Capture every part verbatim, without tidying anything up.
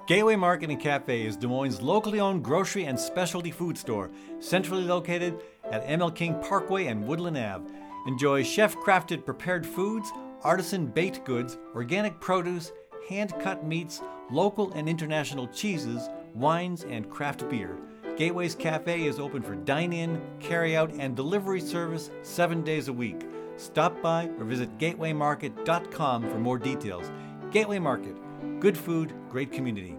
Gateway Market and Cafe is Des Moines' locally owned grocery and specialty food store, centrally located at M L King Parkway and Woodland Avenue. Enjoy chef-crafted prepared foods, artisan baked goods, organic produce, hand-cut meats, local and international cheeses, wines, and craft beer. Gateway's Cafe is open for dine-in, carry-out, and delivery service seven days a week. Stop by or visit gateway market dot com for more details. Gateway Market. Good food, great community.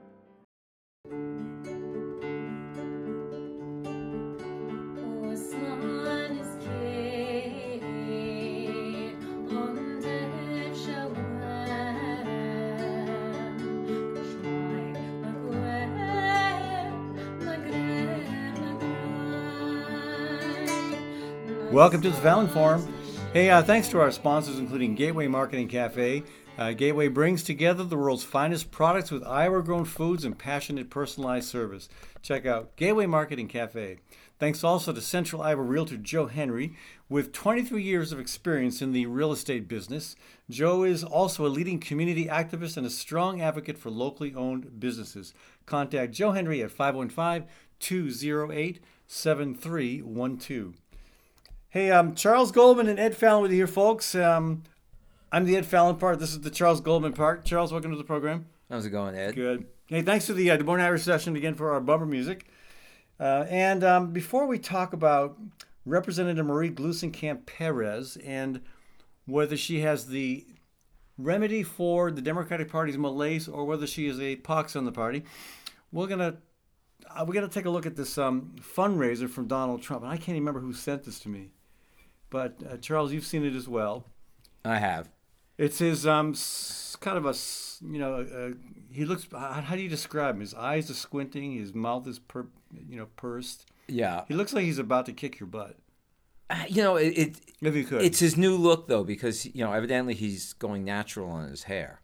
Welcome to the Fallon Forum. Hey, uh, thanks to our sponsors, including Gateway Market and Cafe. Uh, Gateway brings together the world's finest products with Iowa-grown foods and passionate personalized service. Check out Gateway Market and Cafe. Thanks also to Central Iowa Realtor Joe Henry. With twenty-three years of experience in the real estate business, Joe is also a leading community activist and a strong advocate for locally owned businesses. Contact Joe Henry at five one five, two oh eight, seven three one two. Hey, um, Charles Goldman and Ed Fallon with you here, folks. Um, I'm the Ed Fallon part. This is the Charles Goldman part. Charles, welcome to the program. How's it going, Ed? Good. Hey, thanks to the uh, Des Moines Irish session again for our bumper music. Uh, and um, before we talk about Representative Marie Gluesenkamp-Perez and whether she has the remedy for the Democratic Party's malaise or whether she is a pox on the party, we're gonna uh, we're gonna take a look at this um, fundraiser from Donald Trump. And I can't even remember who sent this to me, but uh, Charles, you've seen it as well. I have. It's his um kind of a you know uh, he looks. How do you describe him? His eyes are squinting. His mouth is per, you know pursed. Yeah. He looks like he's about to kick your butt. Uh, you know, it, it if he could. It's his new look though, because you know evidently he's going natural on his hair.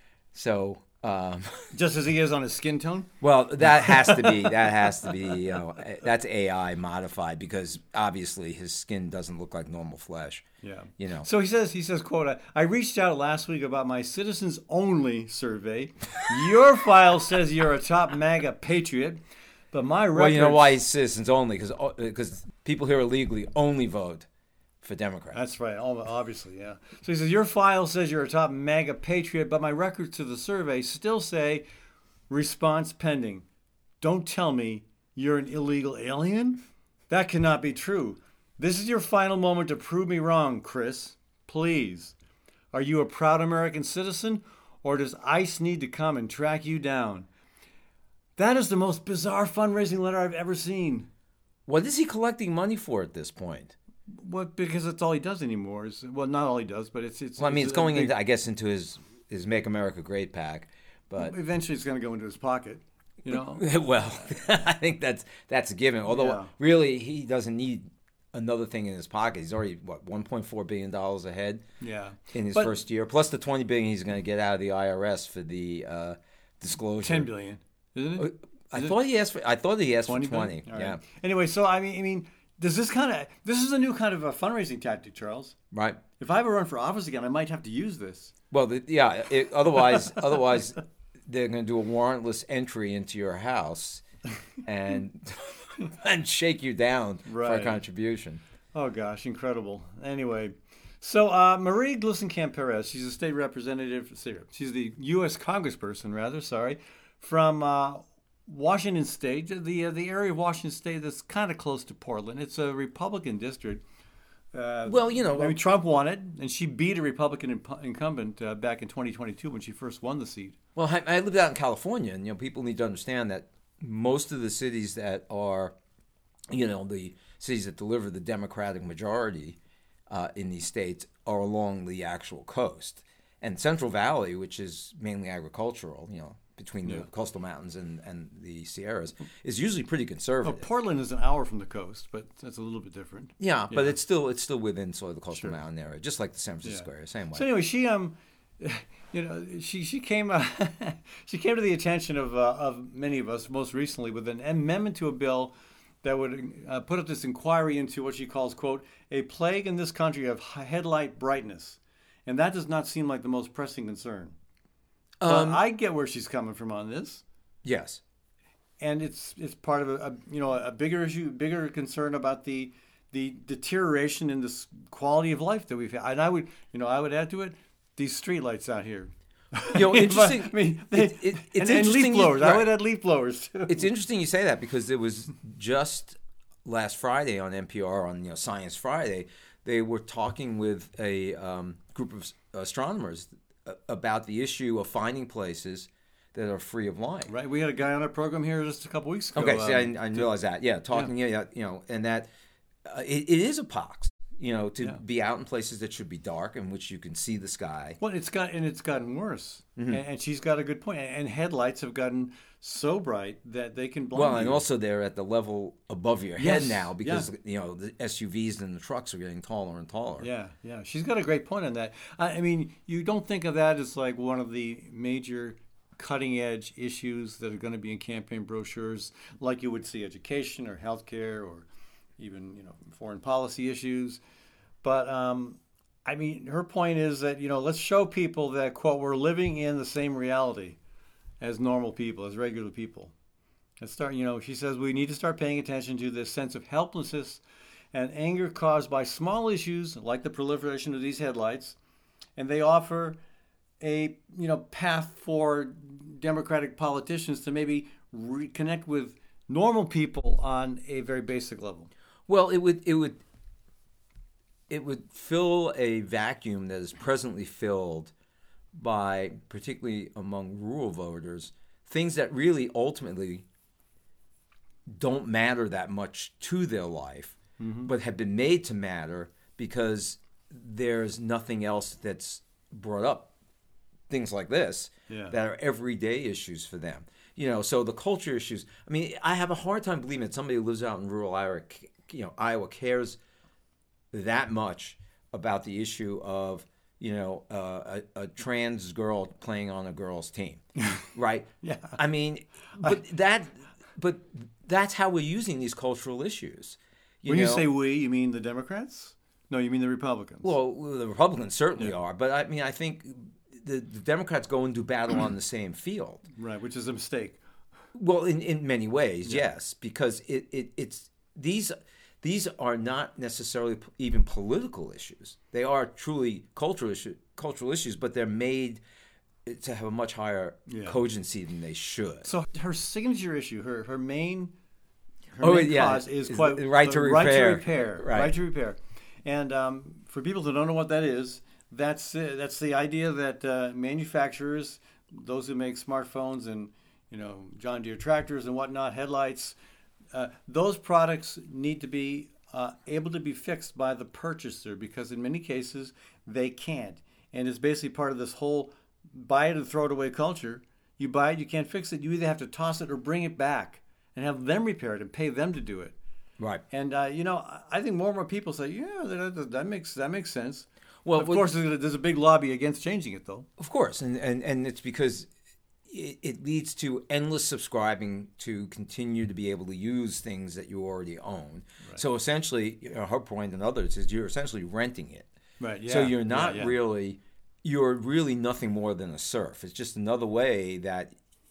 So. Um, Just as he is on his skin tone? Well, that has to be that has to be you know that's A I modified because obviously his skin doesn't look like normal flesh. Yeah. You know. So he says he says quote I, I reached out last week about my citizens only survey. Your file says you're a top MAGA patriot, but my records... Well, you know why he's citizens only because because people here illegally only vote for Democrats. That's right, obviously, yeah. So he says, your file says you're a top MAGA patriot, but my records to the survey still say response pending. Don't tell me you're an illegal alien? That cannot be true. This is your final moment to prove me wrong, Chris. Please. Are you a proud American citizen, or does ICE need to come and track you down? That is the most bizarre fundraising letter I've ever seen. What is he collecting money for at this point? Well, because that's all he does anymore. Is well, not all he does, but it's it's. Well, I mean, it's, it's going big, into, I guess, into his his Make America Great PAC, but eventually it's going to go into his pocket. You know. Well, I think that's that's a given. Although, yeah. Really, he doesn't need another thing in his pocket. He's already what one point four billion dollars ahead. Yeah. In his but, first year, plus the twenty billion he's going to get out of the I R S for the uh, disclosure. Ten billion, isn't it? I Is thought it? he asked for. I thought he asked twenty for twenty. Right. Yeah. Anyway, so I mean, I mean. Does this kind of this is a new kind of a fundraising tactic, Charles? Right. If I ever run for office again, I might have to use this. Well, the, yeah. It, otherwise, otherwise, they're going to do a warrantless entry into your house, and and shake you down right. for a contribution. Oh gosh, incredible. Anyway, so uh, Marie Gluesenkamp-Perez, she's a state representative. She's the U S Congressperson, rather. Sorry, from. Uh, Washington State, the uh, the area of Washington State that's kind of close to Portland. It's a Republican district. Uh, well, you know, I mean, Trump won it, and she beat a Republican imp- incumbent uh, back in twenty twenty-two when she first won the seat. Well, I, I lived out in California, and you know, people need to understand that most of the cities that are, you know, the cities that deliver the Democratic majority uh, in these states are along the actual coast, and Central Valley, which is mainly agricultural, you know. Between the yeah. coastal mountains and, and the Sierras, is usually pretty conservative. Well, Portland is an hour from the coast, but that's a little bit different. Yeah, yeah. but it's still it's still within sort of the coastal sure. mountain area, just like the San Francisco yeah. area, same way. So anyway, she um, you know, she she came uh, she came to the attention of uh, of many of us most recently with an amendment to a bill that would uh, put up this inquiry into what she calls, quote, a plague in this country of headlight brightness, and that does not seem like the most pressing concern. Um, I get where she's coming from on this. Yes. And it's it's part of a, a you know a bigger issue, bigger concern about the the deterioration in this quality of life that we've had. And I would you know I would add to it these streetlights out here. You know, interesting. I mean, they, it, it, it's and, and leaf blowers. You, right. I would add leaf blowers too. It's interesting you say that because it was just last Friday on N P R on you know Science Friday. They were talking with a um, group of astronomers about the issue of finding places that are free of light. Right. We had a guy on our program here just a couple weeks ago. Okay, see, um, I, I realize that. Yeah, talking, yeah. you know, and that uh, it, it is a pox, you know, to yeah. be out in places that should be dark in which you can see the sky. Well, it's got and it's gotten worse. Mm-hmm. And, and she's got a good point. And headlights have gotten so bright that they can blind Well, you. and also they're at the level above your yes. head now because yeah. you know the S U Vs and the trucks are getting taller and taller. Yeah, yeah. She's got a great point on that. I, I mean, you don't think of that as like one of the major cutting edge issues that are going to be in campaign brochures, like you would see education or healthcare or even you know foreign policy issues. But um, I mean, her point is that you know let's show people that quote we're living in the same reality as normal people, as regular people. Let's start. You know, she says we need to start paying attention to this sense of helplessness and anger caused by small issues like the proliferation of these headlights, and they offer a you know path for Democratic politicians to maybe reconnect with normal people on a very basic level. Well, it would it would it would fill a vacuum that is presently filled by, particularly among rural voters, things that really ultimately don't matter that much to their life, mm-hmm. but have been made to matter because there's nothing else that's brought up. Things like this yeah. that are everyday issues for them. You know, so the culture issues. I mean, I have a hard time believing that somebody who lives out in rural Iowa, you know, Iowa cares that much about the issue of, you know, uh, a, a trans girl playing on a girl's team, right? yeah. I mean, but that, but that's how we're using these cultural issues. You when know? you say we, you mean the Democrats? No, you mean the Republicans. Well, the Republicans certainly yeah. are, but I mean, I think. The, the Democrats go and do battle on the same field. Right, which is a mistake. Well, in, in many ways, yeah. yes, because it, it it's these these are not necessarily even political issues. They are truly cultural issue, cultural issues, but they're made to have a much higher yeah. cogency than they should. So her signature issue, her her main her oh, main yeah. cause is, is quite right to repair. Right to repair. Right, right to repair. And um, for people who don't know what that is. That's it. That's the idea that uh, manufacturers, those who make smartphones and you know John Deere tractors and whatnot, headlights, uh, those products need to be uh, able to be fixed by the purchaser because in many cases they can't. And it's basically part of this whole buy it and throw it away culture. You buy it, you can't fix it. You either have to toss it or bring it back and have them repair it and pay them to do it. Right. And uh, you know, I think more and more people say, yeah, that, that makes that makes sense. Well, of course, there's a big lobby against changing it, though. Of course, and and, and it's because it, it leads to endless subscribing to continue to be able to use things that you already own. Right. So essentially, you know, her point and others is you're essentially renting it. Right. Yeah. So you're not yeah, yeah. really, you're really nothing more than a serf. It's just another way that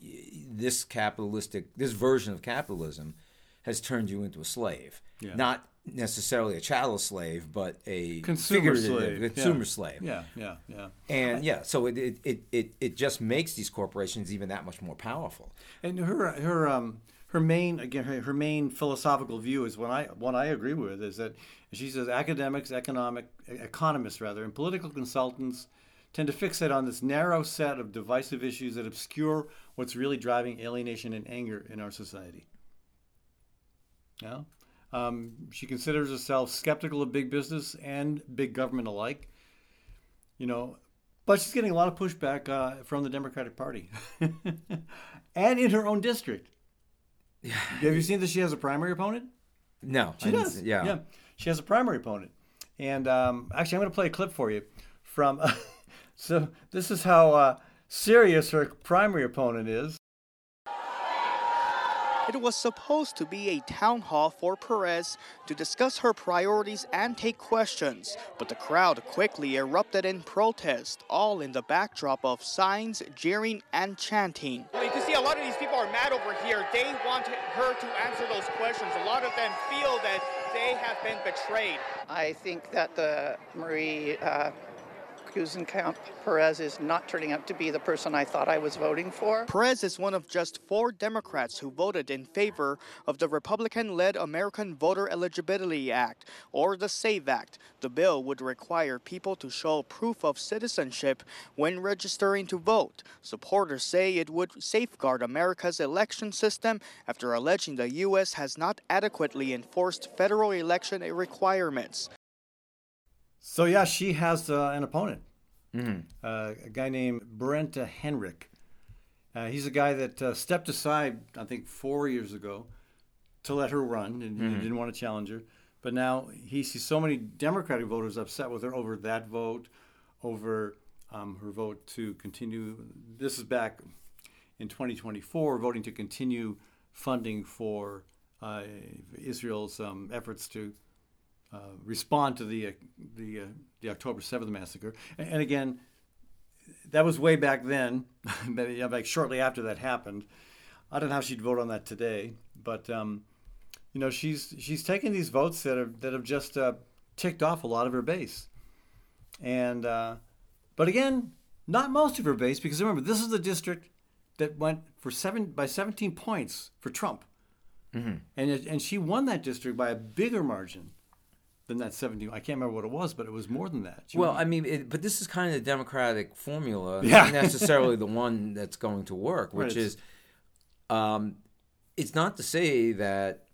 this capitalistic, this version of capitalism has turned you into a slave. Yeah. Not necessarily a chattel slave, but a consumer slave. Consumer yeah. slave. Yeah, yeah, yeah. And yeah, so it, it it it just makes these corporations even that much more powerful. And her her um her main again her, her main philosophical view is one I one I agree with is that she says academics, economic economists rather, and political consultants tend to fixate on this narrow set of divisive issues that obscure what's really driving alienation and anger in our society. Yeah. Um, she considers herself skeptical of big business and big government alike, you know, but she's getting a lot of pushback uh, from the Democratic Party and in her own district. Yeah. Have you seen that she has a primary opponent? No. She does. Yeah. Yeah. She has a primary opponent. And um, actually, I'm going to play a clip for you from, uh, so this is how uh, serious her primary opponent is. It was supposed to be a town hall for Perez to discuss her priorities and take questions, but the crowd quickly erupted in protest, all in the backdrop of signs, jeering, and chanting. Well, you can see a lot of these people are mad over here. They want her to answer those questions. A lot of them feel that they have been betrayed. I think that the Marie uh, Gluesenkamp Perez is not turning out to be the person I thought I was voting for. Perez is one of just four Democrats who voted in favor of the Republican-led American Voter Eligibility Act, or the SAVE Act. The bill would require people to show proof of citizenship when registering to vote. Supporters say it would safeguard America's election system after alleging the U S has not adequately enforced federal election requirements. So yeah, she has uh, an opponent, Mm-hmm. uh, a guy named Brent uh, Henrik. Uh, he's a guy that uh, stepped aside, I think, four years ago to let her run, and Mm-hmm. he didn't want to challenge her. But now he sees so many Democratic voters upset with her over that vote, over um, her vote to continue. This is back in twenty twenty-four, voting to continue funding for uh, Israel's um, efforts to Uh, respond to the uh, the uh, the October seventh massacre, and, and again, that was way back then, like shortly after that happened. I don't know how she'd vote on that today, but um, you know, she's she's taken these votes that have that have just uh, ticked off a lot of her base, and uh, but again, not most of her base, because remember, this is the district that went for seven by seventeen points for Trump, Mm-hmm. and it, and she won that district by a bigger margin than that seventeen. I can't remember what it was, but it was more than that. She Well, won. I mean, it, but this is kind of the Democratic formula, Yeah. not necessarily the one that's going to work, which Right. is, um, it's not to say that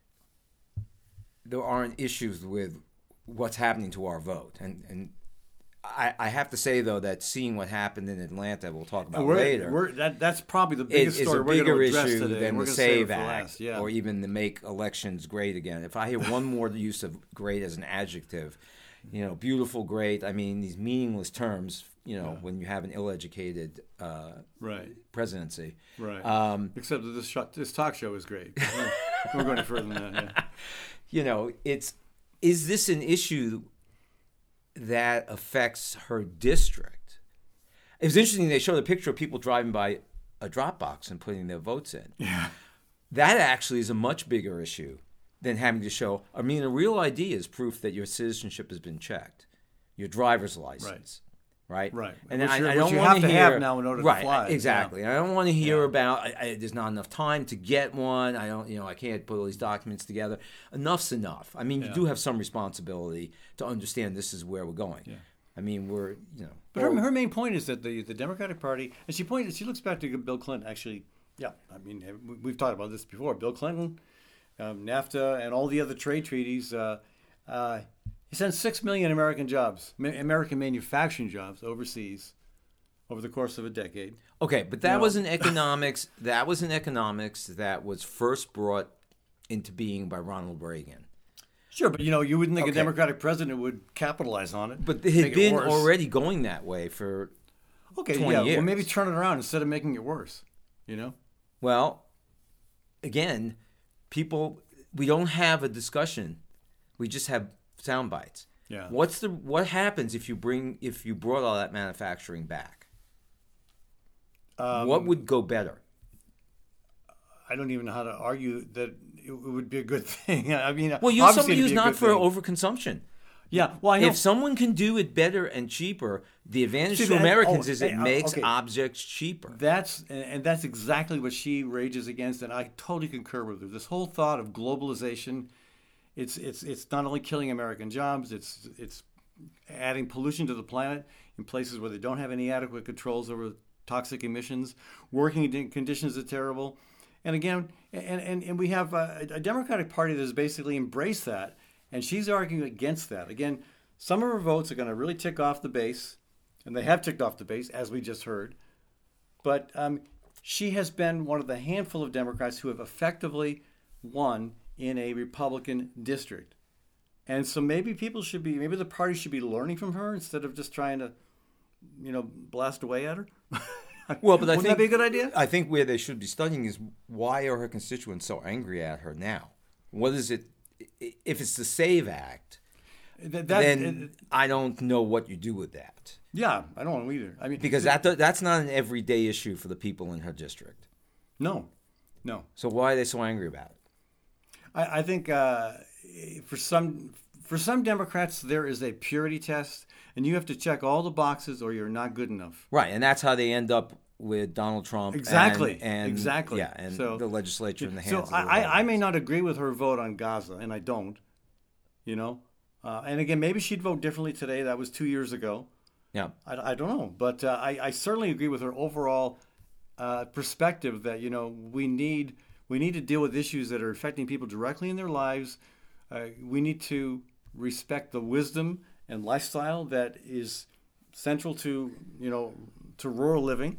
there aren't issues with what's happening to our vote. And, and I, I have to say, though, that seeing what happened in Atlanta, we'll talk about we're, later, we're, that, that's probably the it biggest is story a we're going bigger to address issue today. than We're the gonna save it SAVE for Act, last, yeah. or even the Make Elections Great Again. If I hear one more use of great as an adjective, you know, beautiful, great, I mean, these meaningless terms, you know, Yeah. when you have an ill-educated uh, Right, presidency. right. Um, Except that this, shot, this talk show is great. We're- we're going further than that, yeah. you know, it's, is this an issue that affects her district? It was interesting, they showed a picture of people driving by a drop box and putting their votes in. Yeah. That actually is a much bigger issue than having to show. I mean, a real I D is proof that your citizenship has been checked, your driver's license, right? Right. And Which I, you're- I which don't you want have to to hear have now in order to right, fly, exactly. I don't want to hear Yeah. about I, I, there's not enough time to get one. I don't, you know, I can't put all these documents together. Enough's enough. I mean, you Yeah. do have some responsibility to understand this is where we're going. Yeah. I mean, we're, you know. But her, her main point is that the, the Democratic Party, and she pointed, she looks back to Bill Clinton. Actually, yeah, I mean, we- we've talked about this before. Bill Clinton, um, NAFTA, and all the other trade treaties. Uh, uh, he sent six million American jobs, ma- American manufacturing jobs, overseas over the course of a decade. Okay, but that No. was an economics. That was an economics that was first brought into being by Ronald Reagan. Sure, but you know, you wouldn't think Okay. a Democratic president would capitalize on it. But it had make it been worse. already going that way for okay, twenty yeah. years. Well, maybe turn it around instead of making it worse. You know. Well, again, people, we don't have a discussion. We just have sound bites. Yeah. What's the what happens if you bring if you brought all that manufacturing back? Um, what would go better? I don't even know how to argue that it would be a good thing. I mean, Well, use obviously somebody it'd who's be a not good for thing. overconsumption. Yeah, well, I know. If someone can do it better and cheaper, the advantage See, to that- Americans oh, is it hey, uh, makes okay. objects cheaper. That's and and that's exactly what she rages against, and I totally concur with her. This whole thought of globalization, it's it's it's not only killing American jobs, it's it's adding pollution to the planet in places where they don't have any adequate controls over toxic emissions. Working conditions are terrible, and again, and and, and we have a, a Democratic Party that has basically embraced that, and she's arguing against that. Again, some of her votes are going to really tick off the base, and they have ticked off the base, as we just heard. But um, she has been one of the handful of Democrats who have effectively won in a Republican district. And so maybe people should be, maybe the party should be learning from her instead of just trying to, you know, blast away at her. Well, but I Wouldn't think that be a good idea? I think where they should be studying is why are her constituents so angry at her now? What is it? If it's the SAVE Act, That, that, then it- I don't know what you do with that, yeah, I don't know either. I mean, because that that's not an everyday issue for the people in her district. no, no. So why are they so angry about it? I, I think uh, for some for some Democrats there is a purity test, and you have to check all the boxes or you're not good enough. Right, and that's how they end up with Donald Trump. Exactly. And, and exactly. Yeah, and so, the legislature in the hands So of the I, I, I Republicans. may not agree with her vote on Gaza, and I don't. You know, uh, and again, maybe she'd vote differently today. That was two years ago. Yeah. I, I don't know, but uh, I, I certainly agree with her overall uh, perspective that you know we need we need to deal with issues that are affecting people directly in their lives. Uh, we need to respect the wisdom and lifestyle that is central to you know to rural living,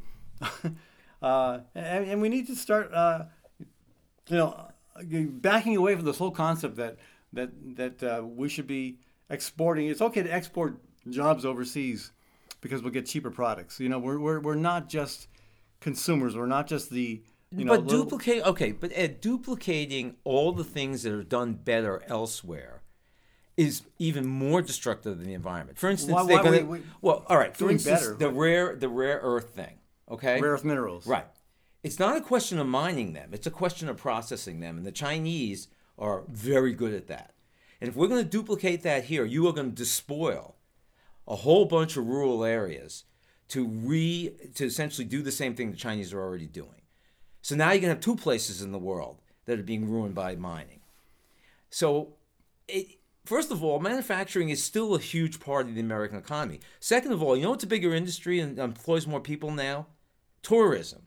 uh, and, and we need to start uh, you know backing away from this whole concept that that that uh, we should be exporting. It's okay to export jobs overseas because we'll get cheaper products. You know, we're we're we're not just consumers. We're not just the you know. But little- duplicate, okay, but Ed, duplicating all the things that are done better elsewhere is even more destructive than the environment. For instance, Why- they're why- gonna, wait, wait. well, all right. For Doing instance, better. the rare the rare earth thing, okay, rare earth minerals. right? It's not a question of mining them; it's a question of processing them, and the Chinese are very good at that. And if we're going to duplicate that here, you are going to despoil a whole bunch of rural areas to re to essentially do the same thing the Chinese are already doing. So now you're going to have two places in the world that are being ruined by mining. So, it, first of all, manufacturing is still a huge part of the American economy. Second of all, you know what's a bigger industry and employs more people now? Tourism.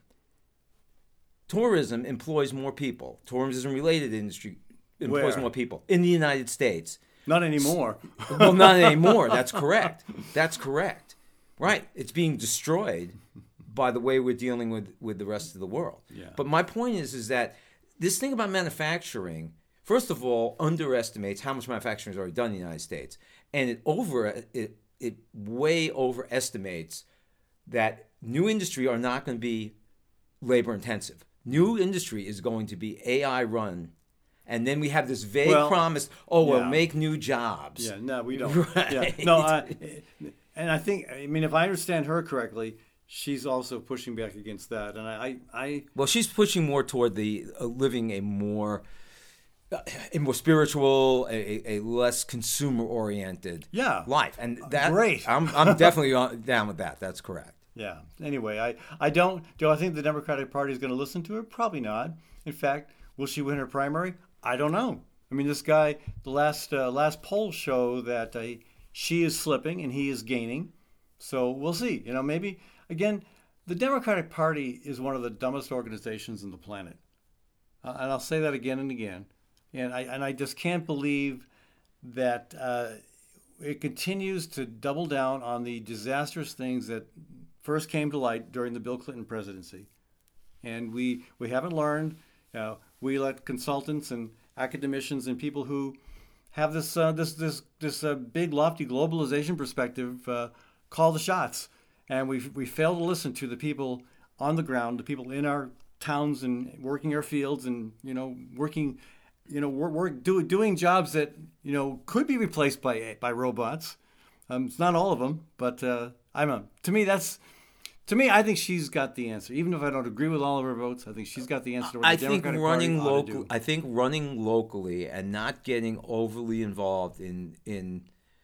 Tourism employs more people. Tourism-related industry employs Where? more people in the United States. Not anymore. Well, not anymore. That's correct. That's correct. Right. It's being destroyed by the way we're dealing with, with the rest of the world. Yeah. But my point is, is that this thing about manufacturing, first of all, underestimates how much manufacturing is already done in the United States, and it over it it way overestimates that new industry are not going to be labor intensive. New industry is going to be A I run. And then we have this vague Well, promise, oh, we'll yeah. make new jobs. Yeah, no, we don't. Right. Yeah. No, uh, and I think, I mean, if I understand her correctly, she's also pushing back against that. And I, I Well, she's pushing more toward the uh, living a more, uh, a more spiritual, a, a less consumer-oriented Yeah. life. And that, Great. I'm, I'm definitely on, down with that. That's correct. yeah. Anyway, I, I don't, do I think the Democratic Party is going to listen to her? Probably not. In fact, will she win her primary? I don't know. I mean, this guy, the last uh, last polls show that uh, she is slipping and he is gaining. So we'll see. You know, maybe, again, the Democratic Party is one of the dumbest organizations on the planet. Uh, and I'll say that again and again. And I, and I just can't believe that uh, it continues to double down on the disastrous things that first came to light during the Bill Clinton presidency. And we, we haven't learned. You know, we let consultants and academicians and people who have this uh, this this this uh, big lofty globalization perspective uh, call the shots, and we we fail to listen to the people on the ground, the people in our towns and working our fields and you know working, you know we're, we're do, doing jobs that you know could be replaced by by robots. Um, it's not all of them, but uh, I'm a, to me that's. To me, I think she's got the answer. Even if I don't agree with all of her votes, I think she's got the answer to what I the think Democratic running Party ought to local. do. I think running locally and not getting overly involved in in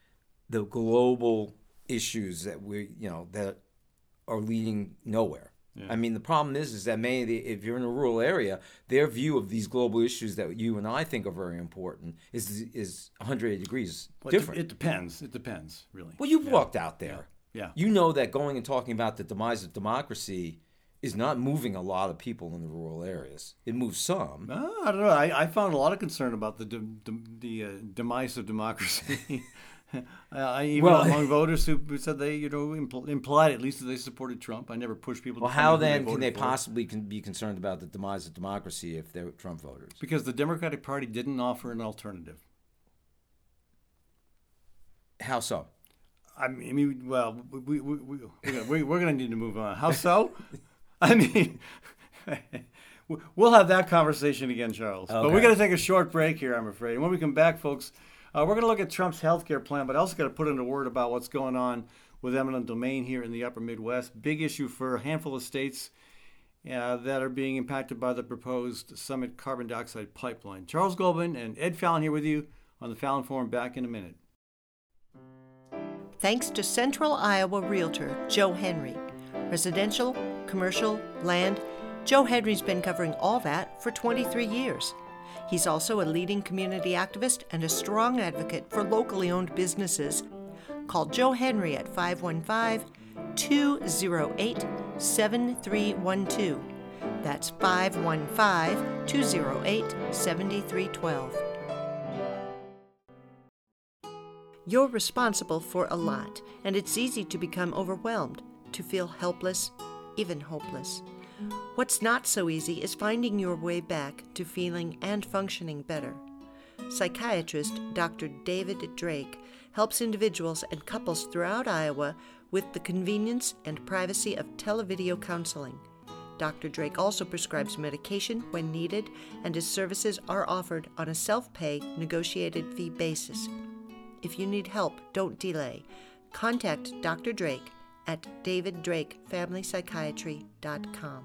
the global issues that we you know that are leading nowhere. Yeah. I mean, the problem is is that many of the, if you're in a rural area, their view of these global issues that you and I think are very important is is one hundred eighty degrees Well, it- different. It depends. It depends, really. Well, you've Yeah. walked out there. Yeah. You know that going and talking about the demise of democracy is not moving a lot of people in the rural areas. It moves some. Uh, I don't know. I, I found a lot of concern about the de- de- the uh, demise of democracy. uh, I, even Well- among voters who, who said they, you know, impl- implied at least that they supported Trump. I never pushed people. Well, to tell how me who then can voted they for. possibly can be concerned about the demise of democracy if they're Trump voters? Because the Democratic Party didn't offer an alternative. How so? I mean, well, we, we, we, we, we're going to need to move on. How so? I mean, we'll have that conversation again, Charles. Okay. But we got to take a short break here, I'm afraid. And when we come back, folks, uh, we're going to look at Trump's health care plan, but I also got to put in a word about what's going on with eminent domain here in the upper Midwest. Big issue for a handful of states uh, that are being impacted by the proposed Summit carbon dioxide pipeline. Charles Goldman and Ed Fallon here with you on the Fallon Forum. Back in a minute. Thanks to Central Iowa Realtor Joe Henry. Residential, commercial, land, Joe Henry's been covering all that for twenty-three years. He's also a leading community activist and a strong advocate for locally owned businesses. Call Joe Henry at five one five, two oh eight, seven three one two. That's five one five, two oh eight, seven three one two. You're responsible for a lot, and it's easy to become overwhelmed, to feel helpless, even hopeless. What's not so easy is finding your way back to feeling and functioning better. Psychiatrist Doctor David Drake helps individuals and couples throughout Iowa with the convenience and privacy of televideo counseling. Doctor Drake also prescribes medication when needed, and his services are offered on a self-pay, negotiated fee basis. If you need help, don't delay. Contact Doctor Drake at david drake family psychiatry dot com.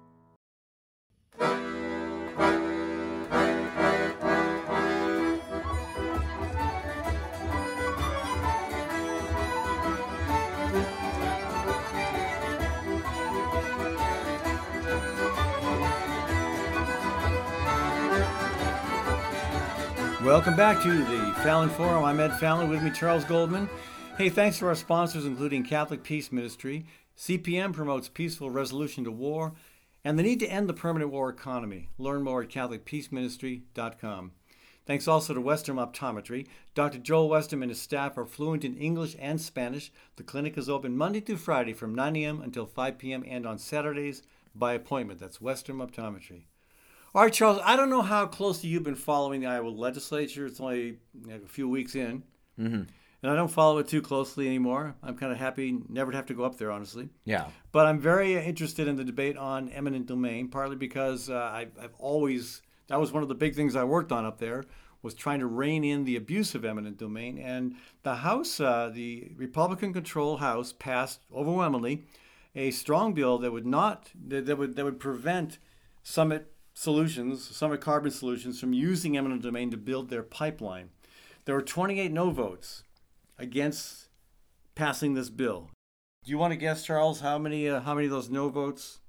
Welcome back to the Fallon Forum. I'm Ed Fallon, with me Charles Goldman. Hey, thanks to our sponsors, including Catholic Peace Ministry. C P M promotes peaceful resolution to war and the need to end the permanent war economy. Learn more at catholic peace ministry dot com. Thanks also to Western Optometry. Doctor Joel Weston and his staff are fluent in English and Spanish. The clinic is open Monday through Friday from nine a.m. until five p.m. and on Saturdays by appointment. That's Western Optometry. All right, Charles, I don't know how closely you've been following the Iowa legislature. It's only a few weeks in, mm-hmm. and I don't follow it too closely anymore. I'm kind of happy never to have to go up there, honestly. Yeah. But I'm very interested in the debate on eminent domain, partly because uh, I, I've always, that was one of the big things I worked on up there, was trying to rein in the abuse of eminent domain. And the House, uh, the Republican-controlled House, passed overwhelmingly a strong bill that would not, that, that would that would prevent Summit Solutions, Summit Carbon Solutions, from using eminent domain to build their pipeline. There were twenty-eight no votes against passing this bill. Do you want to guess, Charles, how many uh, how many of those no votes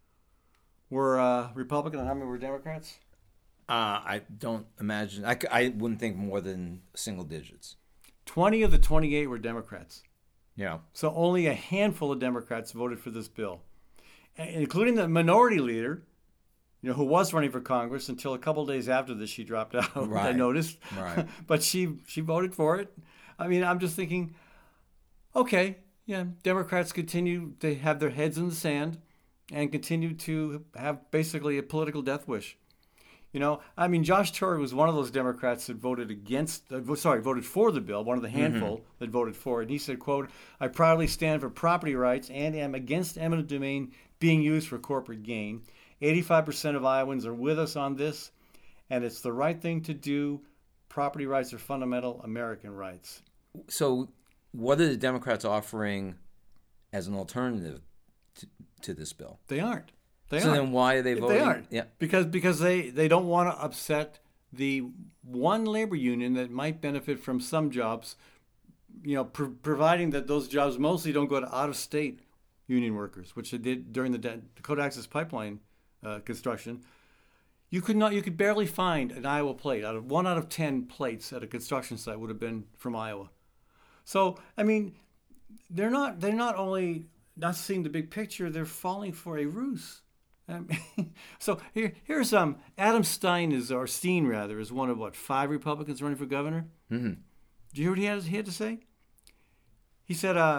were uh, Republican and how many were Democrats? Uh, I don't imagine. I, I wouldn't think more than single digits. twenty of the twenty-eight were Democrats. Yeah. So only a handful of Democrats voted for this bill, including the minority leader, you know, who was running for Congress until a couple days after this. She dropped out, right. I noticed. Right. But she she voted for it. I mean, I'm just thinking, okay, yeah, Democrats continue to have their heads in the sand and continue to have basically a political death wish. You know, I mean, Josh Torrey was one of those Democrats that voted against, uh, sorry, voted for the bill, one of the handful mm-hmm. that voted for it. And he said, quote, "I proudly stand for property rights and am against eminent domain being used for corporate gain. eighty-five percent of Iowans are with us on this, and it's the right thing to do. Property rights are fundamental American rights." So what are the Democrats offering as an alternative to, to this bill? They aren't. They so aren't. then why are they voting? They aren't. Yeah. Because because they, they don't want to upset the one labor union that might benefit from some jobs, you know, pr- providing that those jobs mostly don't go to out-of-state union workers, which they did during the Dakota Access Pipeline uh, construction. You could not. You could barely find an Iowa plate. Out of one out of ten plates at a construction site would have been from Iowa. So I mean, they're not. They're not only not seeing the big picture. They're falling for a ruse. Um, so here, here's um Adam Stein is or Steen rather is one of what five Republicans running for governor. Mm-hmm. Do you hear what he had, he had to say? He said, uh,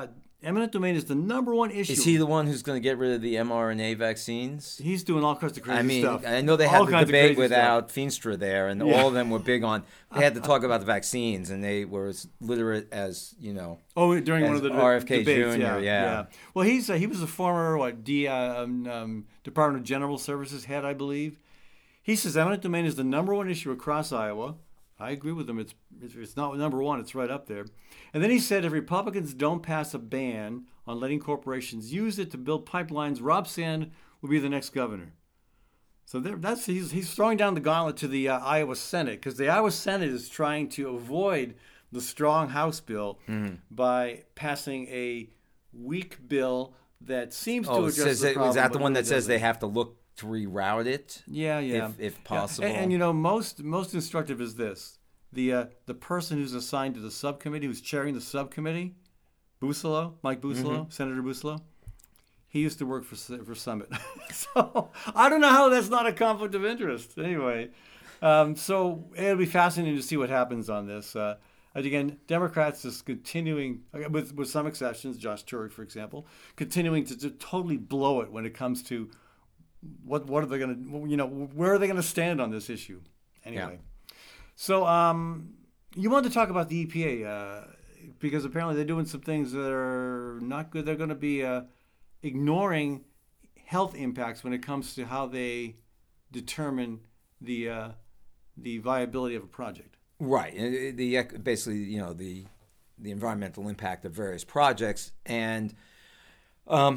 eminent domain is the number one issue. Is he the one who's going to get rid of the mRNA vaccines? He's doing all kinds of crazy I mean, stuff. I know they All had the kinds of debate crazy without stuff. Feenstra there, and Yeah. all of them were big on. They had to talk about the vaccines, and they were as literate as you know. Oh, during one as of the de- R F K debates, Junior, yeah, yeah. Well, he's uh, he was a former what D, uh, um, um, Department of General Services head, I believe. He says eminent domain is the number one issue across Iowa. I agree with him. It's it's, it's not number one. It's right up there. And then he said if Republicans don't pass a ban on letting corporations use it to build pipelines, Rob Sand will be the next governor. So there, that's he's he's throwing down the gauntlet to the uh, Iowa Senate, because the Iowa Senate is trying to avoid the strong House bill Mm-hmm. by passing a weak bill that seems to Oh, it address says the that, problem. was that the but one really that says they doesn't. have to look to reroute it? Yeah, yeah, if, if Yeah. possible. And, and you know, most most instructive is this: the uh, the person who's assigned to the subcommittee, who's chairing the subcommittee, Busolo, Mike Busolo, Mm-hmm. Senator Busolo. He used to work for for Summit, so I don't know how that's not a conflict of interest. Anyway, um, so it'll be fascinating to see what happens on this. Uh, and again, Democrats is continuing, with with some exceptions, Josh Turek, for example, continuing to, to totally blow it when it comes to what what are they going to, you know, where are they going to stand on this issue? Anyway, so um, you wanted to talk about the E P A uh, because apparently they're doing some things that are not good. They're going to be uh, ignoring health impacts when it comes to how they determine the uh, the viability of a project. Right. And it- the ec- basically, you know, the the environmental impact of various projects, and um,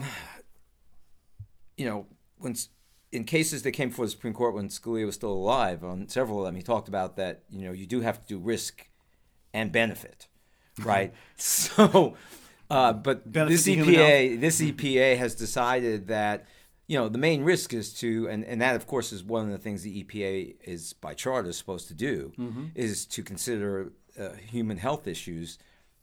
you know, when s- in cases that came before the Supreme Court when Scalia was still alive, on several of them, he talked about that. You know, you do have to do risk and benefit, right? so, uh, but Benefit this to E human P A, this E P A has decided that. You know, the main risk is to, and, and that, of course, is one of the things the E P A is, by charter, supposed to do, Mm-hmm. is to consider uh, human health issues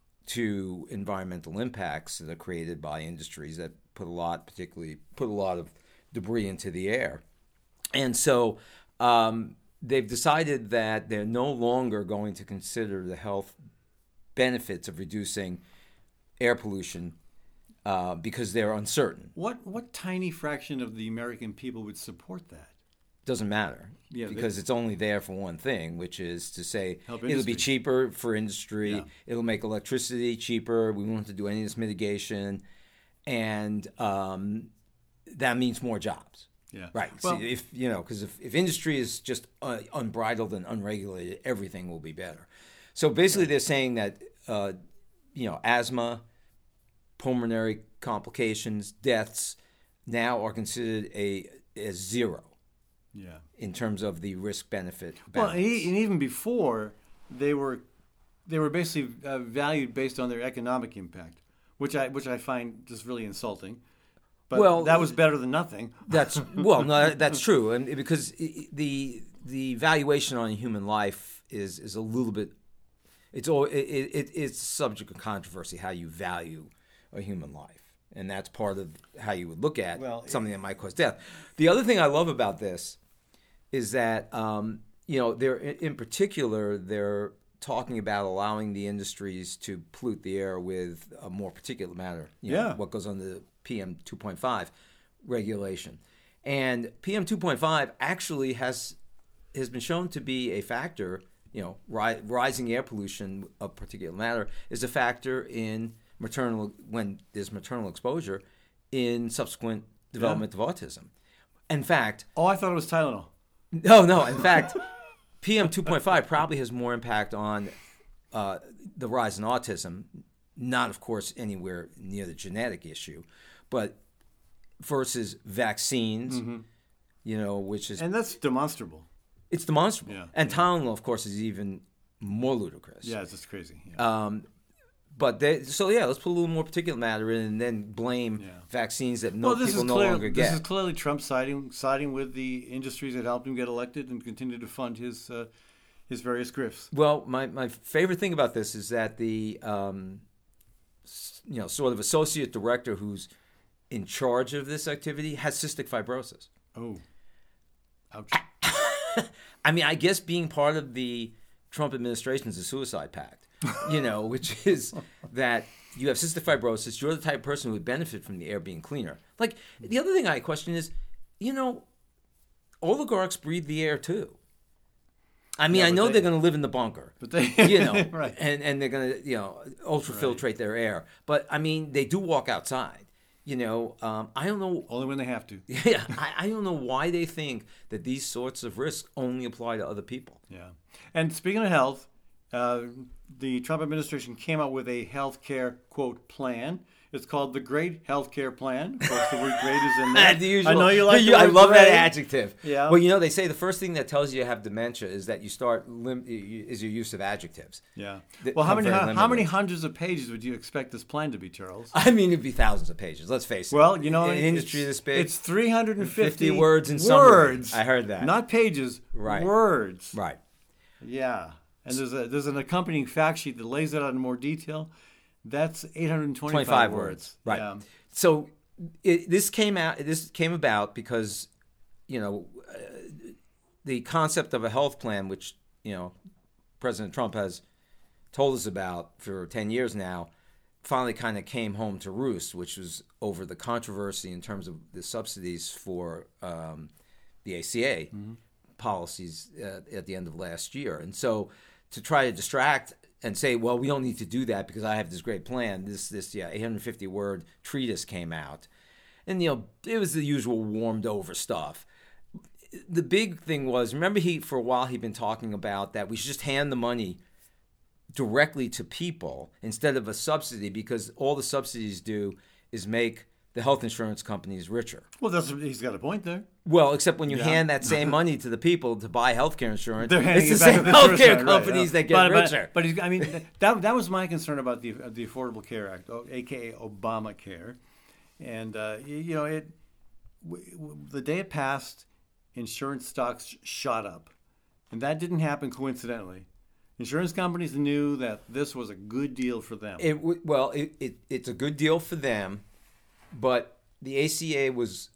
to environmental impacts that are created by industries that put a lot, particularly, put a lot of debris into the air. And so um, they've decided that they're no longer going to consider the health benefits of reducing air pollution Uh, because they're uncertain. What what tiny fraction of the American people would support that? Doesn't matter Yeah, they- because it's only there for one thing, which is to say Help it'll be industry. cheaper for industry. Yeah. It'll make electricity cheaper. We won't have to do any of this mitigation, and um, that means more jobs. Yeah. Right. Well- See, if you know, because if, if industry is just uh, unbridled and unregulated, everything will be better. So basically, they're saying that uh, you know, asthma, pulmonary complications, deaths now are considered a as zero Yeah. in terms of the risk benefit Well, balance. and, e- and even before, they were they were basically uh, valued based on their economic impact, which I which I find just really insulting. But Well, that was better than nothing. That's well, no, that's true, and because i- the the valuation on human life is is a little bit. It's all it, it it's subject of controversy how you value a human life, and that's part of how you would look at Well, something that might cause death. The other thing I love about this is that um, you know they're in particular they're talking about allowing the industries to pollute the air with a more particulate matter. You know, Yeah. what goes on the P M two point five regulation, and P M two point five actually has has been shown to be a factor. You know, ri- rising air pollution of particulate matter is a factor in maternal when there's maternal exposure in subsequent development of autism. In fact, Oh, I thought it was Tylenol. no, no. In fact, P M two point five probably has more impact on uh, the rise in autism. Not, of course, anywhere near the genetic issue, but versus vaccines. You know, which is And that's demonstrable. it's demonstrable. Yeah. And Tylenol, of course, is even more ludicrous. Yeah, it's just crazy. Yeah. Um, but they, so yeah, let's put a little more particulate matter in, and then blame Yeah. vaccines that no well, this people is no clear, longer This get. is clearly Trump siding siding with the industries that helped him get elected and continue to fund his uh, his various grifts. Well, my, my favorite thing about this is that the um, s- you know sort of associate director who's in charge of this activity has cystic fibrosis. Oh, ouch. I mean, I guess being part of the Trump administration is a suicide pact, you know, which is that you have cystic fibrosis, you're the type of person who would benefit from the air being cleaner. Like, the other thing I question is, you know, oligarchs breathe the air too. I mean, Yeah, I know they, they're going to live in the bunker, but they, you know, right. and, and they're going to, you know, ultrafiltrate right. their air. But, I mean, they do walk outside. You know, um, I don't know. Only when they have to. Yeah, I, I don't know why they think that these sorts of risks only apply to other people. Yeah. And speaking of health, uh, the Trump administration came out with a health care, quote, plan. It's called the Great Health Care Plan. Of course, the word great is in there. The usual. I know you like the you, word I love great. that adjective. Yeah. Well, you know, they say the first thing that tells you you have dementia is that you start lim- is your use of adjectives. Yeah. That Well, how become many very how, how many limited. hundreds of pages would you expect this plan to be, Charles? I mean, it'd be thousands of pages. Let's face it. Well, you know, in an it's, industry this big, it's three hundred fifty fifty words in summary. words. I heard that. Not pages, Right. words. Right. Yeah. And there's a there's an accompanying fact sheet that lays it out in more detail. That's eight hundred twenty-five twenty-five words. words. Right. Yeah. So it, this came out. This came about because, you know, uh, the concept of a health plan, which you know, President Trump has told us about for ten years now, finally kind of came home to roost, which was over the controversy in terms of the subsidies for um, the A C A mm-hmm. policies uh, at the end of last year, and so to try to distract and say, well, we don't need to do that because I have this great plan. This, this, yeah, eight hundred fifty word treatise came out. And, you know, it was the usual warmed over stuff. The big thing was, remember he, for a while, he'd been talking about that we should just hand the money directly to people instead of a subsidy because all the subsidies do is make the health insurance companies richer. Well, that's he's got a point there. Well, except when you Yeah. hand that same money to the people to buy healthcare insurance, They're handing it's the it back same to the insurance healthcare company, right, companies yeah. that get but, richer. But, but he's, I mean, that that was my concern about the the Affordable Care Act, a k a. Obamacare, and uh, you, you know it. W- w- the day it passed, insurance stocks shot up, and that didn't happen coincidentally. Insurance companies knew that this was a good deal for them. It w- well, it, it it's a good deal for them, but the A C A was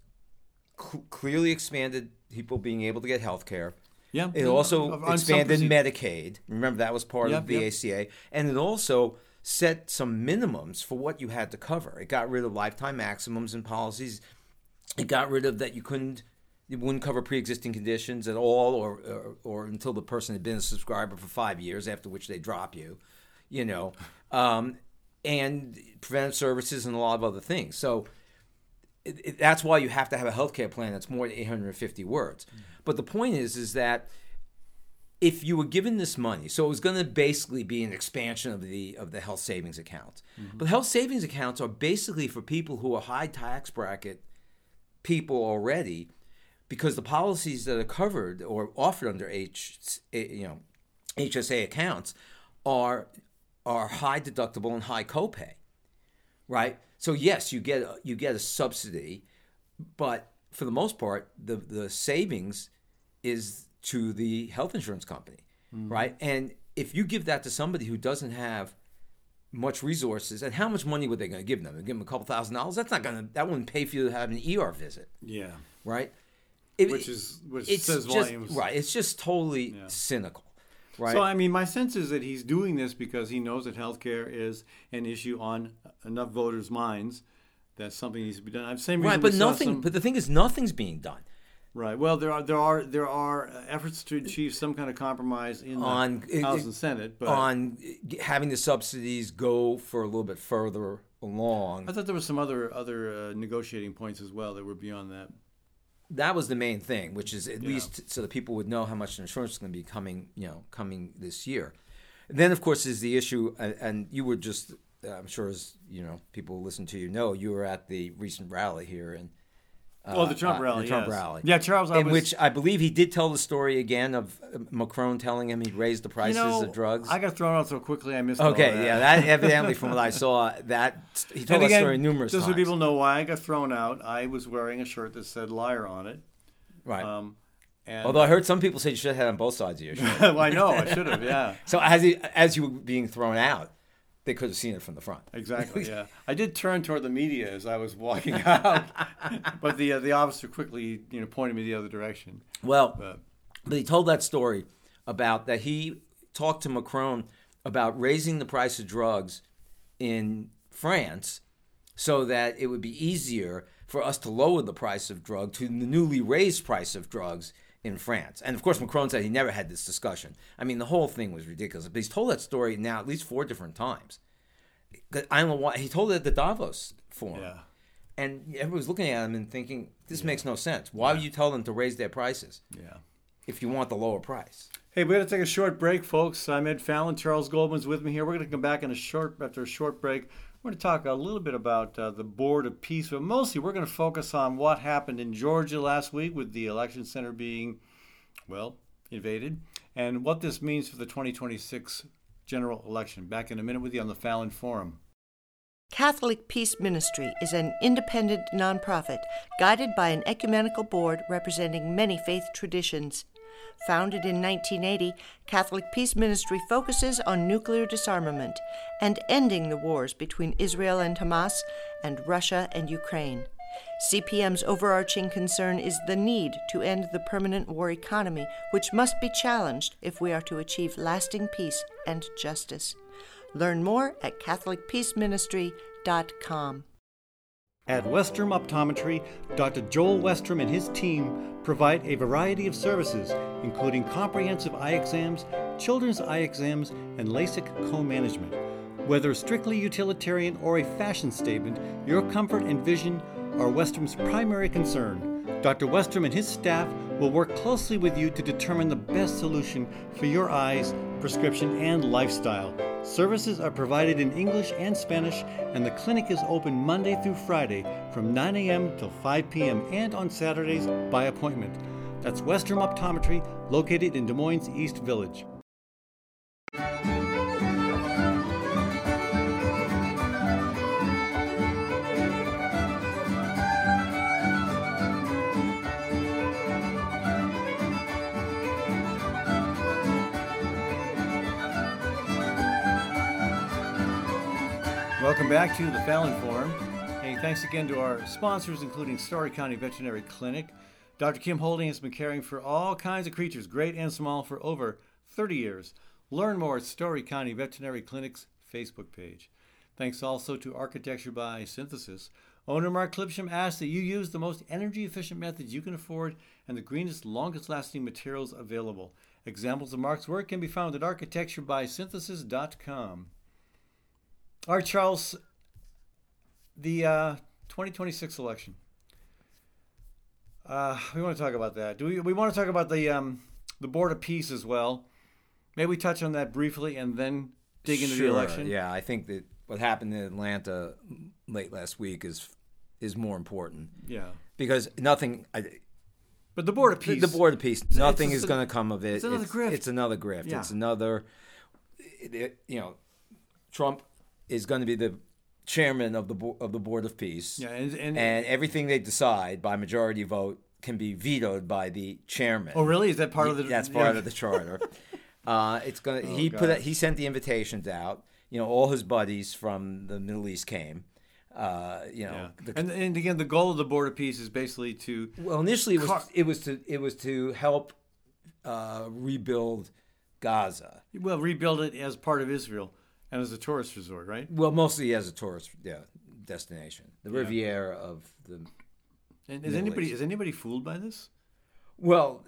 cl- clearly expanded people being able to get health care. Yeah. It also On some expanded proce- Medicaid. Remember, that was part Yep, of the yep. A C A. And it also set some minimums for what you had to cover. It got rid of lifetime maximums in policies. It got rid of that you couldn't, it wouldn't cover pre-existing conditions at all or, or or until the person had been a subscriber for five years, after which they drop you, you know, um, and preventive services and a lot of other things. So it, it, that's why you have to have a healthcare plan that's more than eight hundred fifty words. Mm-hmm. But the point is, is that if you were given this money, so it was going to basically be an expansion of the of the health savings accounts. Mm-hmm. But health savings accounts are basically for people who are high tax bracket people already, because the policies that are covered or offered under H, you know, H S A accounts are are high deductible and high copay, right? So yes, you get a, you get a subsidy, but for the most part, the the savings is to the health insurance company, mm-hmm. right? And if you give that to somebody who doesn't have much resources, and how much money were they going to give them? They give them a couple thousand dollars. That's not going to. That wouldn't pay for you to have an E R visit. Yeah. Right. It, which is which it's says just, volumes. Right. It's just totally Yeah. cynical. Right. So I mean, my sense is that he's doing this because he knows that healthcare is an issue on enough voters' minds that something needs to be done. I've same reason right. But we saw nothing. some- But the thing is, nothing's being done. Right. Well, there are there are there are efforts to achieve some kind of compromise in the On- House it- and Senate, but on having the subsidies go for a little bit further along. I thought there were some other other uh, negotiating points as well that were beyond that. That was the main thing, which is at Yeah. least so that people would know how much insurance is going to be coming, you know, coming this year. And then, of course, is the issue, and, and you were just, uh, I'm sure, as you know, people who listen to you know, you were at the recent rally here in. Uh, Oh, the Trump uh, rally, The Trump yes. rally. Yeah, Charles, I in was- which I believe he did tell the story again of uh, Macron telling him he'd raised the prices you know, of drugs. I got thrown out so quickly I missed all Okay, that. yeah, that evidently from what I saw, that he told And that again, story numerous just times. so people know why I got thrown out, I was wearing a shirt that said "liar" on it. Right. Um, and Although I heard some people say you should have had on both sides of your shirt. well, I know I should have. Yeah. So as he, as you were being thrown out, they could have seen it from the front. Exactly. Yeah, I did turn toward the media as I was walking out, but the uh, the officer quickly, you know, pointed me the other direction. Well, But but he told that story about that he talked to Macron about raising the price of drugs in France so that it would be easier for us to lower the price of drug to the newly raised price of drugs in France. And of course, Macron said he never had this discussion. I mean, the whole thing was ridiculous. But he's told that story now at least four different times. I don't know why. He told it at the Davos Forum. Yeah. And everybody was looking at him and thinking, this yeah. makes no sense. Why yeah. would you tell them to raise their prices yeah. if you want the lower price? Hey, we're going to take a short break, folks. I'm Ed Fallon. Charles Goldman's with me here. We're going to come back in a short after a short break. We're going to talk a little bit about uh, the Board of Peace, but mostly we're going to focus on what happened in Georgia last week with the election center being, well, invaded, and what this means for the twenty twenty-six general election. Back in a minute with you on the Fallon Forum. Catholic Peace Ministry is an independent nonprofit guided by an ecumenical board representing many faith traditions. Founded in nineteen eighty, Catholic Peace Ministry focuses on nuclear disarmament and ending the wars between Israel and Hamas and Russia and Ukraine. C P M's overarching concern is the need to end the permanent war economy, which must be challenged if we are to achieve lasting peace and justice. Learn more at catholic peace ministry dot com. At Westrom Optometry, Doctor Joel Westrom and his team provide a variety of services, including comprehensive eye exams, children's eye exams, and LASIK co-management. Whether strictly utilitarian or a fashion statement, your comfort and vision are Westrom's primary concern. Doctor Westrom and his staff will work closely with you to determine the best solution for your eyes, prescription, and lifestyle. Services are provided in English and Spanish, and the clinic is open Monday through Friday from nine a.m. till five p.m. and on Saturdays by appointment. That's Westrom Optometry, located in Des Moines East Village. Welcome back to the Fallon Forum. Hey, thanks again to our sponsors, including Story County Veterinary Clinic. Doctor Kim Holding has been caring for all kinds of creatures, great and small, for over thirty years. Learn more at Story County Veterinary Clinic's Facebook page. Thanks also to Architecture by Synthesis. Owner Mark Clipsham asks that you use the most energy-efficient methods you can afford and the greenest, longest-lasting materials available. Examples of Mark's work can be found at architecture by synthesis dot com. All right, Charles, the uh, twenty twenty-six election. Uh, we want to talk about that. Do we? We want to talk about the um, the Board of Peace as well. Maybe we touch on that briefly and then dig into sure. the election. Yeah, I think that what happened in Atlanta late last week is is more important. Yeah, because nothing. I, but the Board of Peace. The, the Board of Peace. Nothing it's, is going to come of it. It's another it's, grift. It's another grift. Yeah. It's another. It, it, you know, Trump is going to be the chairman of the bo- of the Board of Peace. Yeah, and, and, and everything they decide by majority vote can be vetoed by the chairman. Oh, really? Is that part he, of the? That's part yeah. of the charter. uh, it's going. Oh, he God. put. A, he sent the invitations out. You know, all his buddies from the Middle East came. Uh, you know, yeah. the, and and again, the goal of the Board of Peace is basically to. Well, initially it was car- it was to it was to help uh, rebuild Gaza. Well, rebuild it as part of Israel and as a tourist resort, right? Well, mostly as a tourist yeah, destination, the Yeah. Riviera of the. And is Middle anybody East. is anybody fooled by this? Well,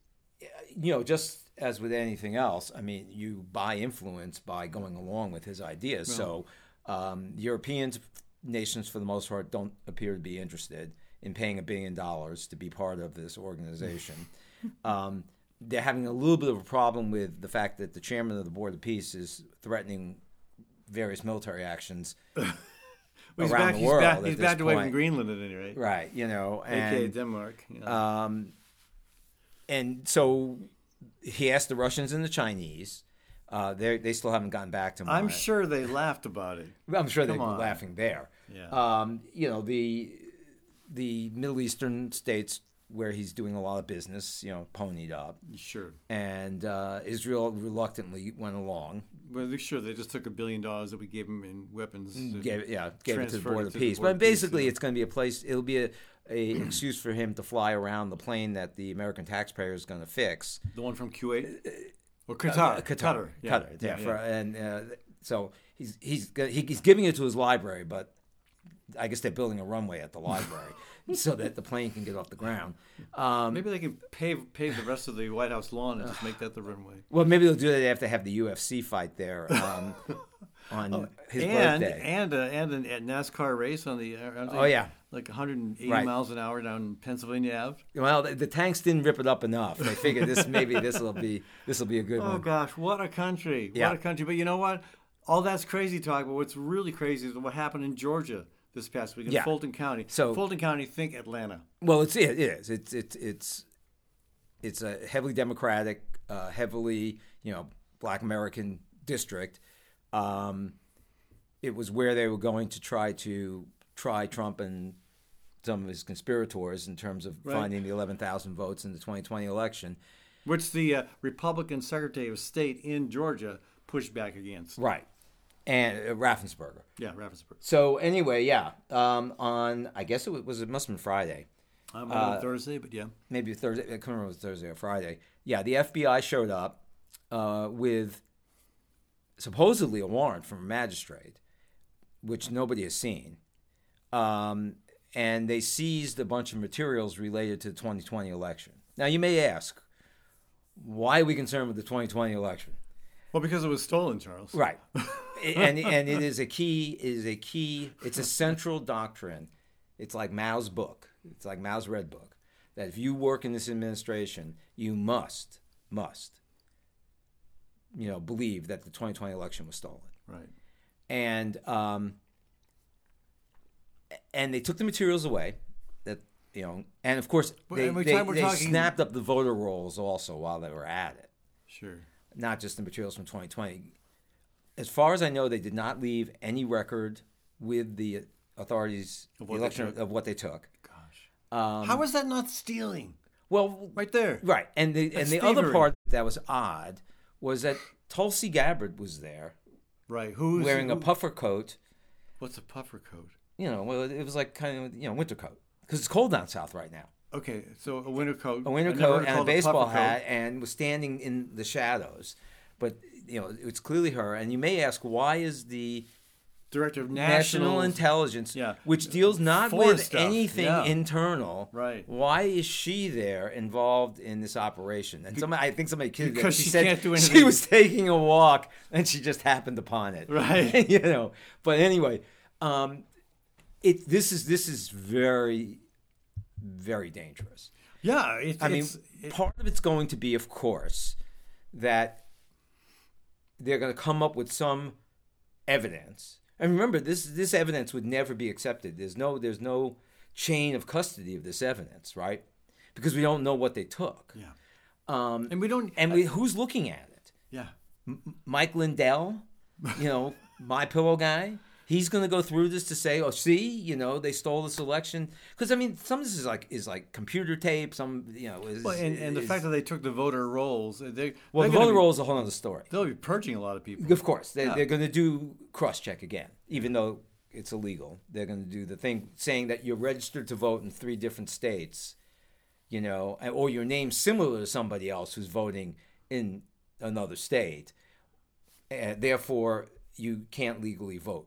you know, just as with anything else, I mean, you buy influence by going along with his ideas. Well, so um, Europeans, nations for the most part, don't appear to be interested in paying a billion dollars to be part of this organization. um, they're having a little bit of a problem with the fact that the chairman of the Board of Peace is threatening various military actions well, around he's back, the he's world. back, at he's this backed away point. from Greenland at any rate. Right, you know, and A K A Denmark. You know. um, and so he asked the Russians and the Chinese. Uh, they they still haven't gotten back to him. I'm on it. sure they laughed about it. I'm sure Come they'd be on. laughing there. Yeah. Um, you know, the the Middle Eastern states where he's doing a lot of business, you know, ponied up. Sure. And uh, Israel reluctantly went along. Well, they're sure they just took a billion dollars that we gave them in weapons. and Gave it, yeah, gave it to the transferred Board of to the Peace. Board But of Peace, basically, yeah. it's going to be a place. It'll be a, a excuse for him to fly around the plane that the American taxpayer is going to fix. The one from Kuwait or Uh, Qatar. Qatar, Qatar. Yeah. Qatar, yeah. Yeah, for- yeah. and uh, so he's he's he's giving it to his library, but I guess they're building a runway at the library so that the plane can get off the ground. Um, Maybe they can pave pave the rest of the White House lawn and just make that the runway. well, maybe they'll do that after they have the U F C fight there um, on Oh, his and birthday. and uh, and an, a NASCAR race on the uh, Oh, yeah. like one hundred eighty Right. miles an hour down Pennsylvania Ave. Well, the, the tanks didn't rip it up enough. They figured this maybe this will be this will be a good Oh one. gosh, what a country! Yeah. What a country! But you know what? All that's crazy talk. But what's really crazy is what happened in Georgia this past week in Yeah. Fulton County. So- Fulton County, think Atlanta. Well, it's it is it's it's it's it's a heavily Democratic, uh, heavily you know Black American district. Um, it was where they were going to try to try Trump and some of his conspirators in terms of Right. finding the eleven thousand votes in the twenty twenty election. Which the uh, Republican Secretary of State in Georgia pushed back against. Right. And uh, Raffensperger. Yeah, Raffensperger. So anyway, yeah, um, on I guess it was, was it must have been Friday, Um, on Thursday, but yeah. maybe Thursday. I can't remember if it was Thursday or Friday. Yeah, the F B I showed up uh, with supposedly a warrant from a magistrate, which nobody has seen, um, and they seized a bunch of materials related to the twenty twenty election. Now you may ask, why are we concerned with the twenty twenty election? Well, because it was stolen, Charles. Right. and and it is a key it is a key it's a central doctrine. It's like Mao's book. It's like Mao's red book. That if you work in this administration, you must, must, you know, believe that the twenty twenty election was stolen. Right. And um and they took the materials away. That you know, and of course they, And we're they, talking- we're they talking- snapped up the voter rolls also while they were at it. Sure. Not just the materials from twenty twenty. As far as I know, they did not leave any record with the authorities Of the what they election took. of what they took. Gosh. Um, How is that not stealing? well, Right there. right, and the and That's the other thievery. part that was odd was that Tulsi Gabbard was there Right. Who's wearing a who- puffer coat. What's a puffer coat? You know, well, it was like kind of you know winter coat because it's cold down south right now. Okay, so a winter coat. A winter I never coat and a called baseball puffer coat. hat, and was standing in the shadows. But you know, it's clearly her. And you may ask, why is the Director of National, National, Intelligence, Yeah. which deals not Foreign with stuff, anything yeah. internal. Right. Why is she there involved in this operation? And somebody, I think somebody kidded Because she, she said can't do she anything. was taking a walk and she just happened upon it. Right. you know. But anyway, um, it this is this is very, very dangerous. Yeah, it's, I mean, it's, it- part of it's going to be, of course, that they're going to come up with some evidence. And remember, this this evidence would never be accepted. There's no there's no chain of custody of this evidence, right? Because we don't know what they took. yeah, Um, and we don't. and we, who's looking at it? yeah, Mike Lindell, you know, my pillow guy. He's going to go through this to say, "Oh, see, you know, they stole this election." Because I mean, some of this is like is like computer tape. Some, you know, is, well, and, and the is- fact that they took the voter rolls, they well, they're the gonna voter be- roll is a whole other story. They'll be purging a lot of people. Of course, they, Yeah. they're going to do cross check again, even though it's illegal. They're going to do the thing saying that you're registered to vote in three different states, you know, or your name's similar to somebody else who's voting in another state, and therefore you can't legally vote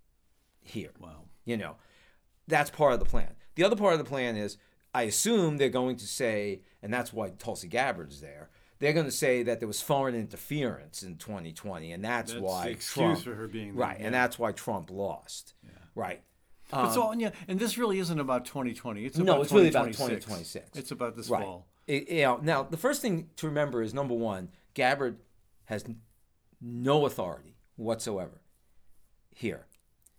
here. Wow. You know, that's part of the plan. The other part of the plan is, I assume they're going to say, and that's why Tulsi Gabbard's there. They're going to say that there was foreign interference in twenty twenty, and that's, That's why the excuse Trump, for her being there, right, yeah. and that's why Trump lost, right. But so yeah, and this really isn't about twenty twenty. It's No, about it's really about twenty twenty-six. twenty twenty-six. It's about this Right. fall. It- you know, now, the first thing to remember is, number one, Gabbard has n- no authority whatsoever here.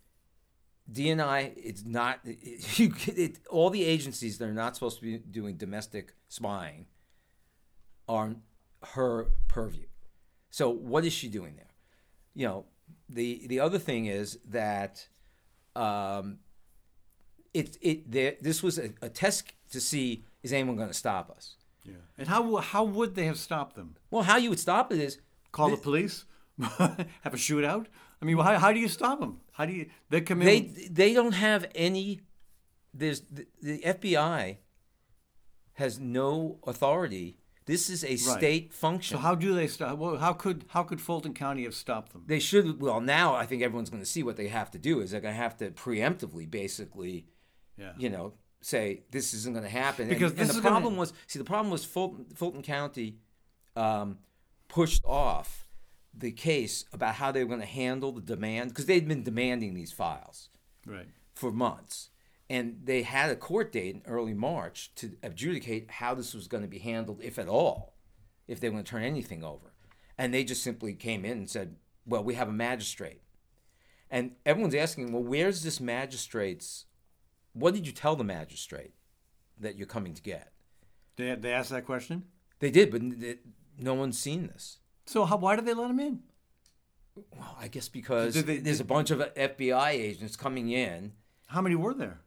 D N I, it's not, it, you, it, all the agencies that are not supposed to be doing domestic spying are her purview. So what is she doing there? You know, the, the other thing is that um, it, it, there, this was a, a test to see, is anyone going to stop us? Yeah. And how how would they have stopped them? Well, how you would stop it is Call the- the police? Have a shootout? I mean, how, how do you stop them? How do you? They come they in. they don't have any. There's the, the F B I has no authority. This is a state function. So how do they stop? Well, how could how could Fulton County have stopped them? They should. Well, now I think everyone's going to see what they have to do. Is they're going to have to preemptively, basically, Yeah. you know, say this isn't going to happen. Because and, this and the is gonna- problem was, see, the problem was Fulton, Fulton County um, pushed off the case about how they were going to handle the demand, because they'd been demanding these files Right. for months. And they had a court date in early March to adjudicate how this was going to be handled, if at all, if they were going to turn anything over. And they just simply came in and said, well, we have a magistrate. And everyone's asking, well, where's this magistrate's, what did you tell the magistrate that you're coming to get? They they asked that question. They did, but it, no one's seen this. So how, why did they let him in? Well, I guess because Did they- there's a bunch of F B I agents coming in, How many were there?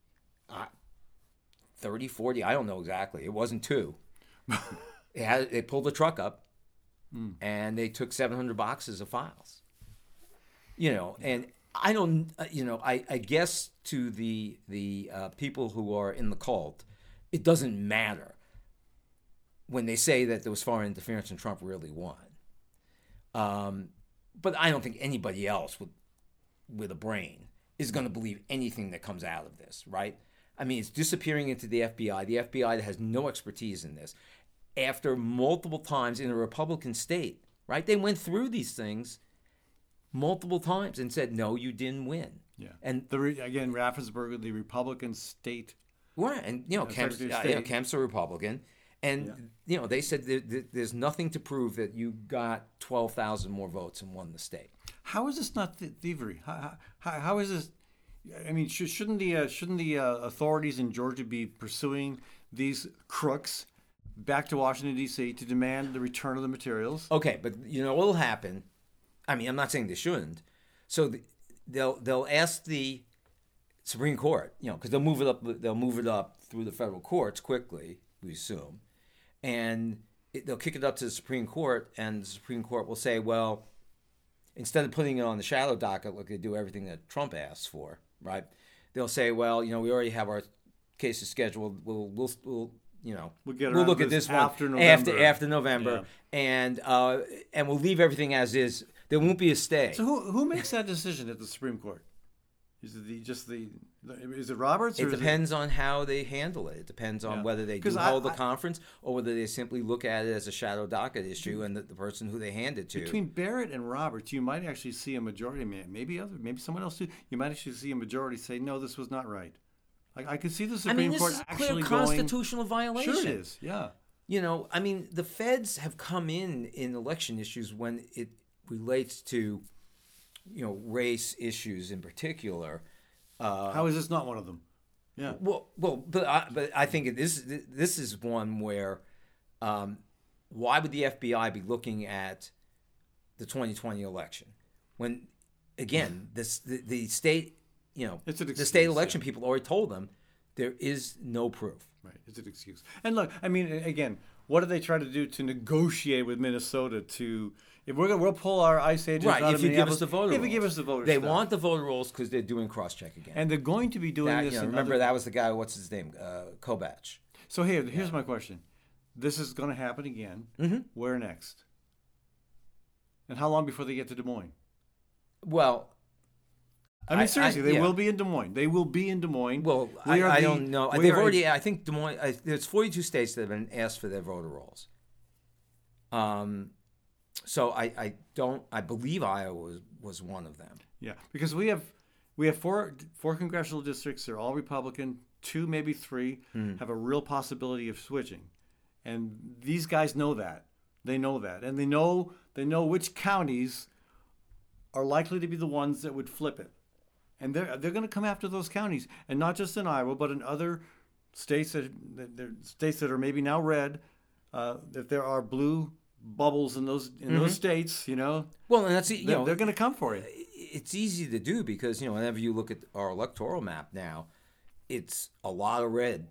thirty, forty, I don't know exactly. It wasn't two. It had, they pulled the truck up, Hmm. and they took seven hundred boxes of files. You know, and I don't, uh, you know, I, I guess to the the uh, people who are in the cult, it doesn't matter when they say that there was foreign interference and Trump really won. Um, but I don't think anybody else with with a brain is going to believe anything that comes out of this, right? I mean, it's disappearing into the F B I. The F B I has no expertise in this. After multiple times in a Republican state, right? They went through these things multiple times and said, no, you didn't win. Yeah. And The re, again, Raffensperger, the Republican state. Right, and you know, Yeah, Kemp's, Secretary uh, of you know, State. Kemp's a Republican, and Yeah. you know they said that, that there's nothing to prove that you got twelve thousand more votes and won the state. How is this not th- thievery? How, how, how is this? I mean, sh- shouldn't the uh, shouldn't the uh, authorities in Georgia be pursuing these crooks back to Washington D C to demand the return of the materials? Okay, but you know what'll happen? I mean, I'm not saying they shouldn't. So the, they'll they'll ask the Supreme Court, you know, because they'll move it up. They'll move it up through the federal courts quickly, we assume, and it, they'll kick it up to the Supreme Court, and the Supreme Court will say, well, instead of putting it on the shadow docket like they do everything that Trump asks for, right? They'll say, well, you know, we already have our cases scheduled. We'll we'll, we'll you know, We'll get we'll around look to at this this one after November. after after November, and uh, and we'll leave everything as is. There won't be a stay. So who who makes that decision at the Supreme Court? Is it the just the is it Roberts? Or It is depends on how they handle it. It depends on Yeah. whether they do 'Cause I- hold the I- conference or whether they simply look at it as a shadow docket issue and the, the person who they hand it to. Between Barrett and Roberts, you might actually see a majority. Maybe other, maybe someone else too. You might actually see a majority say, "No, this was not right." Like I could see the I Supreme mean, this Court is a actually clear going. constitutional violation. Sure, it is. Yeah. You know, I mean, the feds have come in in election issues when it relates to, you know, race issues in particular. Uh, How is this not one of them? Yeah. Well, well, but I, but I think this this is one where, um, why would the F B I be looking at the twenty twenty election when, again, this the, the state, you know, It's an the excuse, state election yeah. people already told them there is no proof. Right. It's an excuse. And look, I mean, again, what do they try to do to negotiate with Minnesota to? If we're gonna, we'll pull our ICE agents Right, out if of you give us Minneapolis, the voter if rolls. you give us the voter They stuff. want the voter rolls because they're doing cross-check again. and they're going to be doing that, this. you know, in remember other- that was the guy, what's his name, uh, Kobach. So here, here's my question: this is going to happen again. Mm-hmm. Where next? And how long before they get to Des Moines? Well, I mean, I- seriously, I- they yeah. will be in Des Moines. They will be in Des Moines. Well, We I, are I the- don't know. we They've are- already. I think Des Moines. I, there's forty-two states that have been asked for their voter rolls. Um, so I, I don't. I believe Iowa was, was one of them. Yeah, because we have we have four four congressional districts. They're all Republican. Two, maybe three, Hmm. have a real possibility of switching, and these guys know that. They know that, and they know they know which counties are likely to be the ones that would flip it, and they're they're going to come after those counties, and not just in Iowa, but in other states that, that they're states that are maybe now red. Uh, if there are blue bubbles in those in those states, you know, Well, and that's you they're, know they're going to come for you. it's easy to do because you know whenever you look at our electoral map now, it's a lot of red.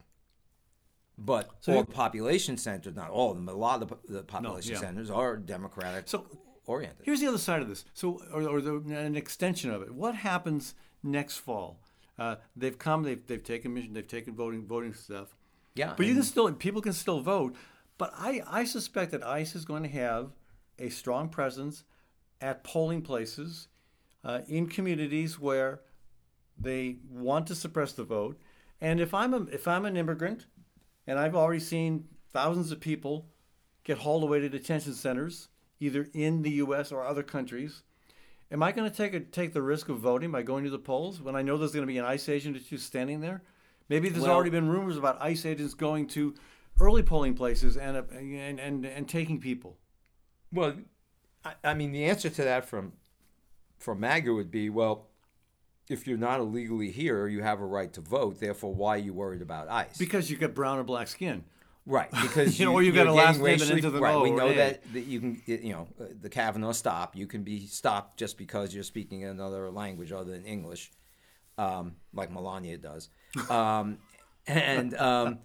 But So all you- the population centers, not all of them, but a lot of the, the population yeah. centers are Democratic So oriented. here's the other side of this. So, or, or the, an extension of it. What happens next fall? Uh, they've come. They've they've taken mission. They've taken voting voting stuff. Yeah, But you can and- still people can still vote. But I, I suspect that ICE is going to have a strong presence at polling places uh, in communities where they want to suppress the vote. And if I'm a, if I'm an immigrant, and I've already seen thousands of people get hauled away to detention centers, either in the U S or other countries, am I going to take a, take the risk of voting by going to the polls when I know there's going to be an ICE agent that's just standing there? Maybe there's Well, already been rumors about ICE agents going to early polling places and uh, and, and and taking people. Well, I, I mean, the answer to that from from MAGA would be, well, if you're not illegally here, you have a right to vote. Therefore, why are you worried about ICE? Because you got brown or black skin. Right, because you know, you, or you got you're a last getting name and racially, into the right. O We or know A. that, that you can, you know, uh, the Kavanaugh stop. You can be stopped just because you're speaking another language other than English, um, like Melania does, um, and um,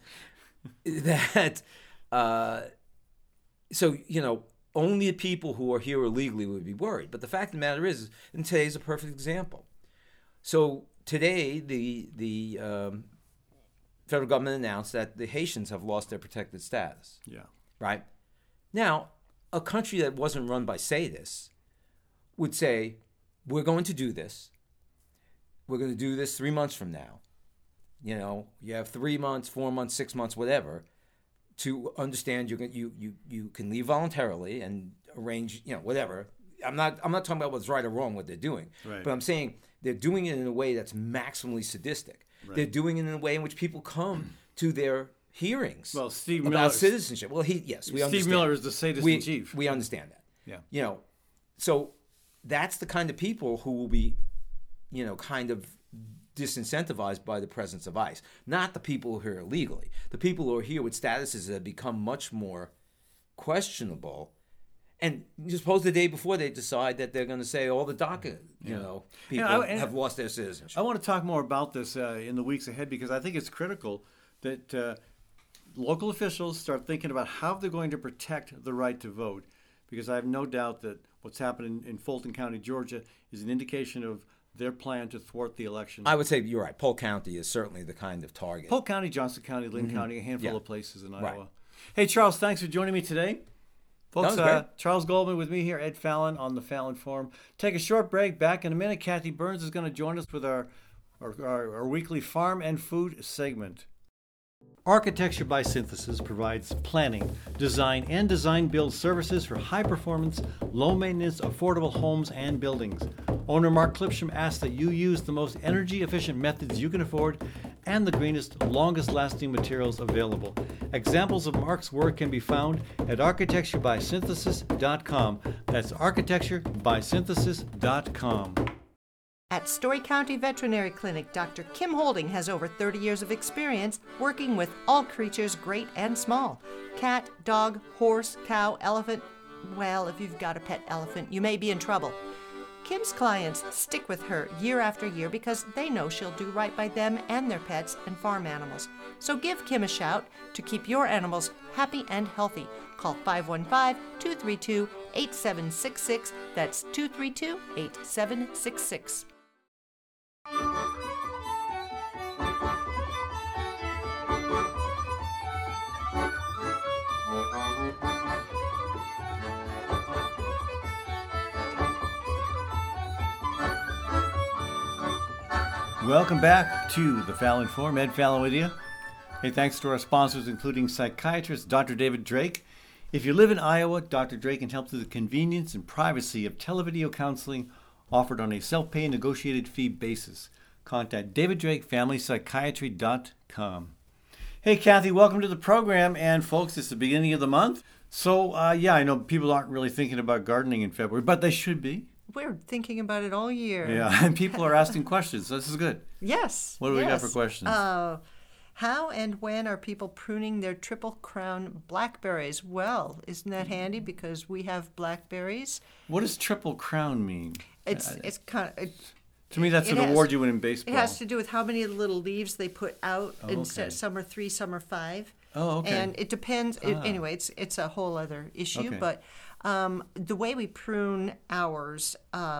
that. Uh, so you know, only the people who are here illegally would be worried. But the fact of the matter is, and today's a perfect example. So today, the the um, federal government announced that the Haitians have lost their protected status. Yeah. Right? Now, a country that wasn't run by sadists would say, we're going to do this. We're going to do this three months from now. You know, you have three months, four months, six months, whatever, to understand you can, you, you, you can leave voluntarily and arrange, you know, whatever. I'm not I'm not talking about what's right or wrong what they're doing. Right. But I'm saying they're doing it in a way that's maximally sadistic. Right. They're doing it in a way in which people come to their hearings Well, Steve about Miller- citizenship. Well, he yes, we Steve understand. Miller is the sadist we, in chief. We understand that. Yeah. You know, so that's the kind of people who will be, you know, kind of disincentivized by the presence of ICE. Not the people who are here illegally. The people who are here with statuses that have become much more questionable. And suppose the day before they decide that they're going to say all the DACA, you know, people And I- and- have lost their citizenship. I want to talk more about this uh, in the weeks ahead because I think it's critical that uh, local officials start thinking about how they're going to protect the right to vote. Because I have no doubt that what's happening in Fulton County, Georgia, is an indication of their plan to thwart the election. I would say you're right. Polk County is certainly the kind of target. Polk County, Johnson County, Lynn County, a handful Yeah. of places in Right. Iowa. Hey, Charles, thanks for joining me today. Folks, was uh, great. Charles Goldman with me here, Ed Fallon on the Fallon Forum. Take a short break. Back in a minute, Kathy Burns is going to join us with our, our, our, our weekly farm and food segment. Architecture by Synthesis provides planning, design, and design-build services for high-performance, low-maintenance, affordable homes and buildings. Owner Mark Clipsham asks that you use the most energy-efficient methods you can afford and the greenest, longest-lasting materials available. Examples of Mark's work can be found at architecture by synthesis dot com. That's architecture by synthesis dot com. At Story County Veterinary Clinic, Doctor Kim Holding has over thirty years of experience working with all creatures great and small. Cat, dog, horse, cow, elephant. Well, if you've got a pet elephant, you may be in trouble. Kim's clients stick with her year after year because they know she'll do right by them and their pets and farm animals. So give Kim a shout to keep your animals happy and healthy. Call five one five, two three two, eight seven six six. That's two three two, eight seven six six. Welcome back to the Fallon Forum. Ed Fallon with you. Hey, thanks to our sponsors, including psychiatrist Doctor David Drake. If you live in Iowa, Doctor Drake can help through the convenience and privacy of televideo counseling offered on a self-pay negotiated fee basis. Contact david drake family psychiatry dot com. Hey, Kathy, welcome to the program. And folks, it's the beginning of the month. So, uh, yeah, I know people aren't really thinking about gardening in February, but they should be. We're thinking about it all year. Yeah, and people are asking questions. So this is good. Yes. What do we got yes. for questions? Uh, how and when are people pruning their triple crown blackberries? Well, isn't that handy because we have blackberries? What does triple crown mean? It's it's kind of. It, To me, that's It an has- award you win in baseball. It has to do with how many little leaves they put out. Oh, and okay. so- some are three, some are five. Oh, okay. And it depends. It, Ah. anyway, it's it's a whole other issue. Okay. But um, the way we prune ours, uh,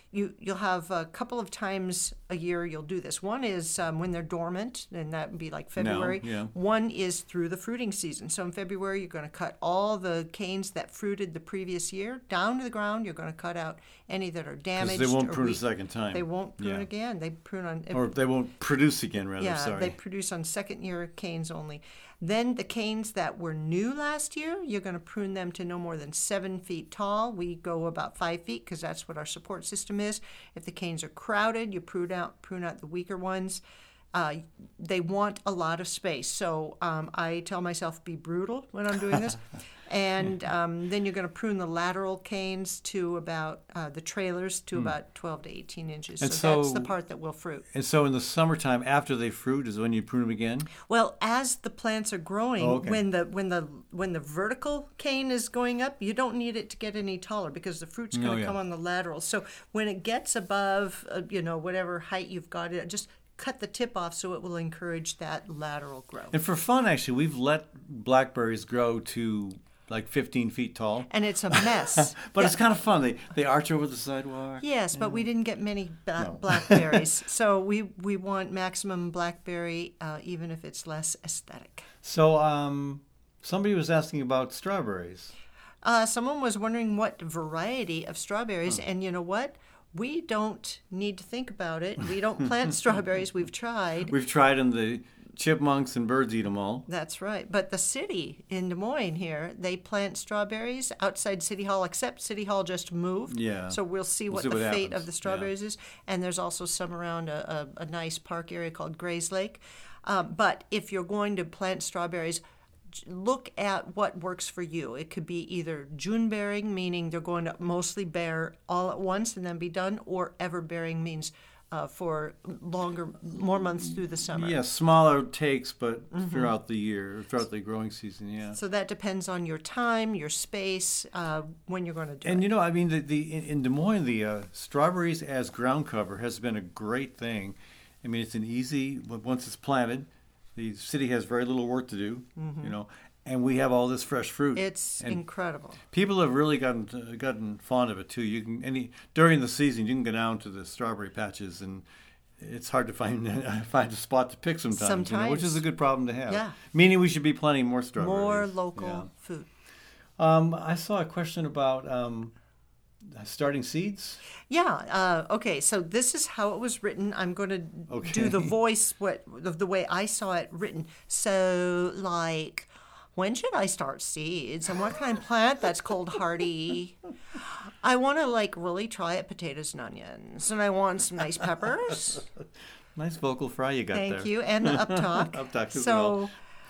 you, you'll have a couple of times a year you'll do this. One is um, when they're dormant, and that would be like February. No, yeah. One is through the fruiting season. So in February, you're going to cut all the canes that fruited the previous year down to the ground. You're going to cut out any that are damaged. Because they won't or prune weak. a second time. They won't prune Yeah. again. They prune on... Or they won't produce again, rather, Yeah, sorry. they produce on second year canes only. Then the canes that were new last year, you're going to prune them to no more than seven feet tall. We go about five feet because that's what our support system is. If the canes are crowded, you prune out prune out the weaker ones. Uh, they want a lot of space, so um, I tell myself be brutal when I'm doing this. And um, then you're going to prune the lateral canes to about uh, the trailers to about twelve to eighteen inches. And so, that's so- the part that will fruit. And so in the summertime, after they fruit, is when you prune them again? Well, as the plants are growing, Oh, okay. when the when the when the vertical cane is going up, you don't need it to get any taller because the fruit's going to Oh, yeah. come on the lateral. So when it gets above, uh, you know, whatever height you've got it, just cut the tip off so it will encourage that lateral growth. And for fun, actually, we've let blackberries grow to like fifteen feet tall. And it's a mess. But Yeah. it's kind of fun. They they arch over the sidewalk. Yes, but we didn't get many ba- blackberries. So we, we want maximum blackberry, uh, even if it's less aesthetic. So um, somebody was asking about strawberries. Uh, someone was wondering what variety of strawberries, and you know what? We don't need to think about it. We don't plant strawberries. We've tried. We've tried them. The chipmunks and birds eat them all. That's right. But the city in Des Moines here, they plant strawberries outside City Hall, except City Hall just moved. Yeah. So we'll see We'll what see the what fate happens. of the strawberries is. And there's also some around a, a, a nice park area called Grays Lake. Um, but if you're going to plant strawberries, look at what works for you. It could be either June bearing, meaning they're going to mostly bear all at once and then be done, or ever bearing means uh, for longer, more months through the summer. Yeah, smaller takes, but Mm-hmm. throughout the year, throughout the growing season, yeah. So that depends on your time, your space, uh, when you're going to do And it. you know, I mean, the, the in, in Des Moines, the uh, strawberries as ground cover has been a great thing. I mean, it's an easy, once it's planted, the city has very little work to do, you know, and we have all this fresh fruit. It's and incredible. people have really gotten uh, gotten fond of it too. You can any during the season, you can go down to the strawberry patches, and it's hard to find find a spot to pick sometimes, you know, which is Sometimes. a good problem to have. Yeah. Meaning we should be planting more strawberries. More local Yeah. food. Um, I saw a question about um, starting seeds. Yeah. Uh, okay. So this is how it was written. I'm going to Okay. do the voice what the, the way I saw it written. So like, when should I start seeds? And what kind of plant that's cold hardy? I want to like really try it potatoes and onions, and I want some nice peppers. Nice vocal fry you got there. Thank you, and up talk. Up talk as so,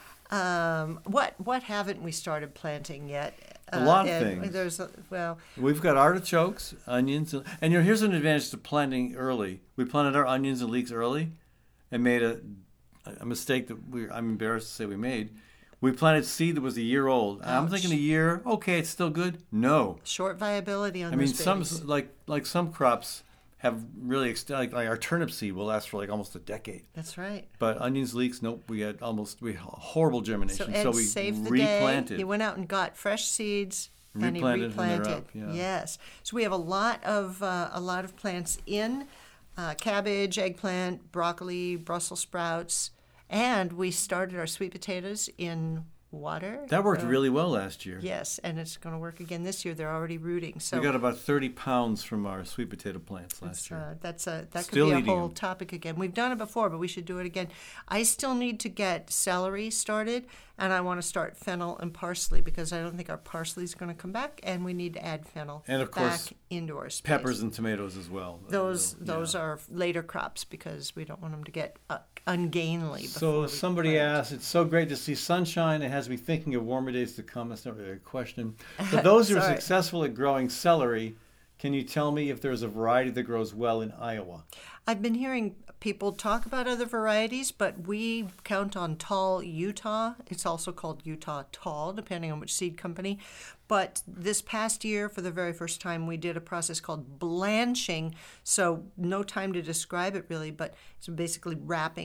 um, what what haven't we started planting yet? A lot of and things. There's a, well, We've got artichokes, onions, and you know, here's an advantage to planting early. We planted our onions and leeks early, and made a a mistake that we I'm embarrassed to say we made. We planted seed that was a year old. And I'm Ouch. thinking a year, okay, it's still good. No, short viability on I mean those some babies. like like some crops have really ext- like, like our turnip seed will last for like almost a decade. That's right. But onions, leeks, nope. We had almost we had horrible germination, So Ed so we saved the replanted. day. He went out and got fresh seeds. And he Replanted and they're replanted. up, yeah. Yes. So we have a lot of uh, a lot of plants in uh, cabbage, eggplant, broccoli, Brussels sprouts, and we started our sweet potatoes in water. That worked Uh, really well last year. Yes, and it's going to work again this year. They're already rooting. So We got about thirty pounds from our sweet potato plants last That's, year. uh, that's a that Still could be a eating whole them. topic again. We've done it before, but we should do it again. I still need to get celery started, and I want to start fennel and parsley because I don't think our parsley is going to come back, and we need to add fennel And, of back course, into our space. Peppers and tomatoes as well. Those Uh, those yeah. are later crops because we don't want them to get uh, ungainly. before So we somebody plant. asked, it's so great to see sunshine. It has me thinking of warmer days to come. That's not really a question. For those who are Sorry. successful at growing celery, can you tell me if there's a variety that grows well in Iowa? I've been hearing people talk about other varieties, but we count on Tall Utah. It's also called Utah Tall, depending on which seed company. But this past year, for the very first time, we did a process called blanching. So no time to describe it really, but it's basically wrapping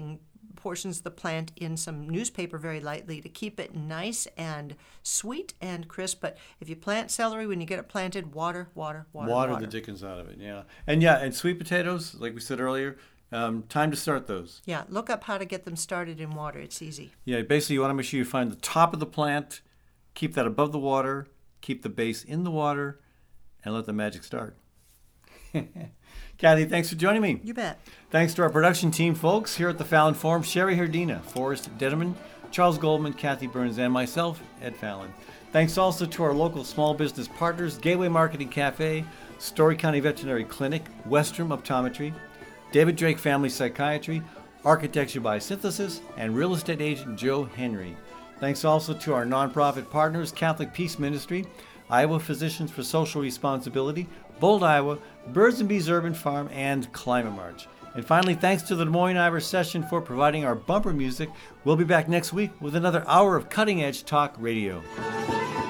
portions of the plant in some newspaper very lightly to keep it nice and sweet and crisp. But if you plant celery, when you get it planted, water, water, water, Water water. the dickens out of it, yeah. And yeah, and sweet potatoes, like we said earlier, um, time to start those. Yeah, look up how to get them started in water. It's easy. Yeah, basically you want to make sure you find the top of the plant, keep that above the water, keep the base in the water, and let the magic start. Kathy, thanks for joining me. You bet. Thanks to our production team, folks, here at the Fallon Forum, Sherry Herdina, Forrest Dedeman, Charles Goldman, Kathy Burns, and myself, Ed Fallon. Thanks also to our local small business partners, Gateway Marketing Cafe, Story County Veterinary Clinic, Westrom Optometry, David Drake Family Psychiatry, Architecture by Synthesis, and real estate agent Joe Henry. Thanks also to our nonprofit partners, Catholic Peace Ministry, Iowa Physicians for Social Responsibility, Bold, Iowa, Birds and Bees Urban Farm, and Climate March. And finally, thanks to the Des Moines Ivor Session for providing our bumper music. We'll be back next week with another hour of cutting-edge talk radio.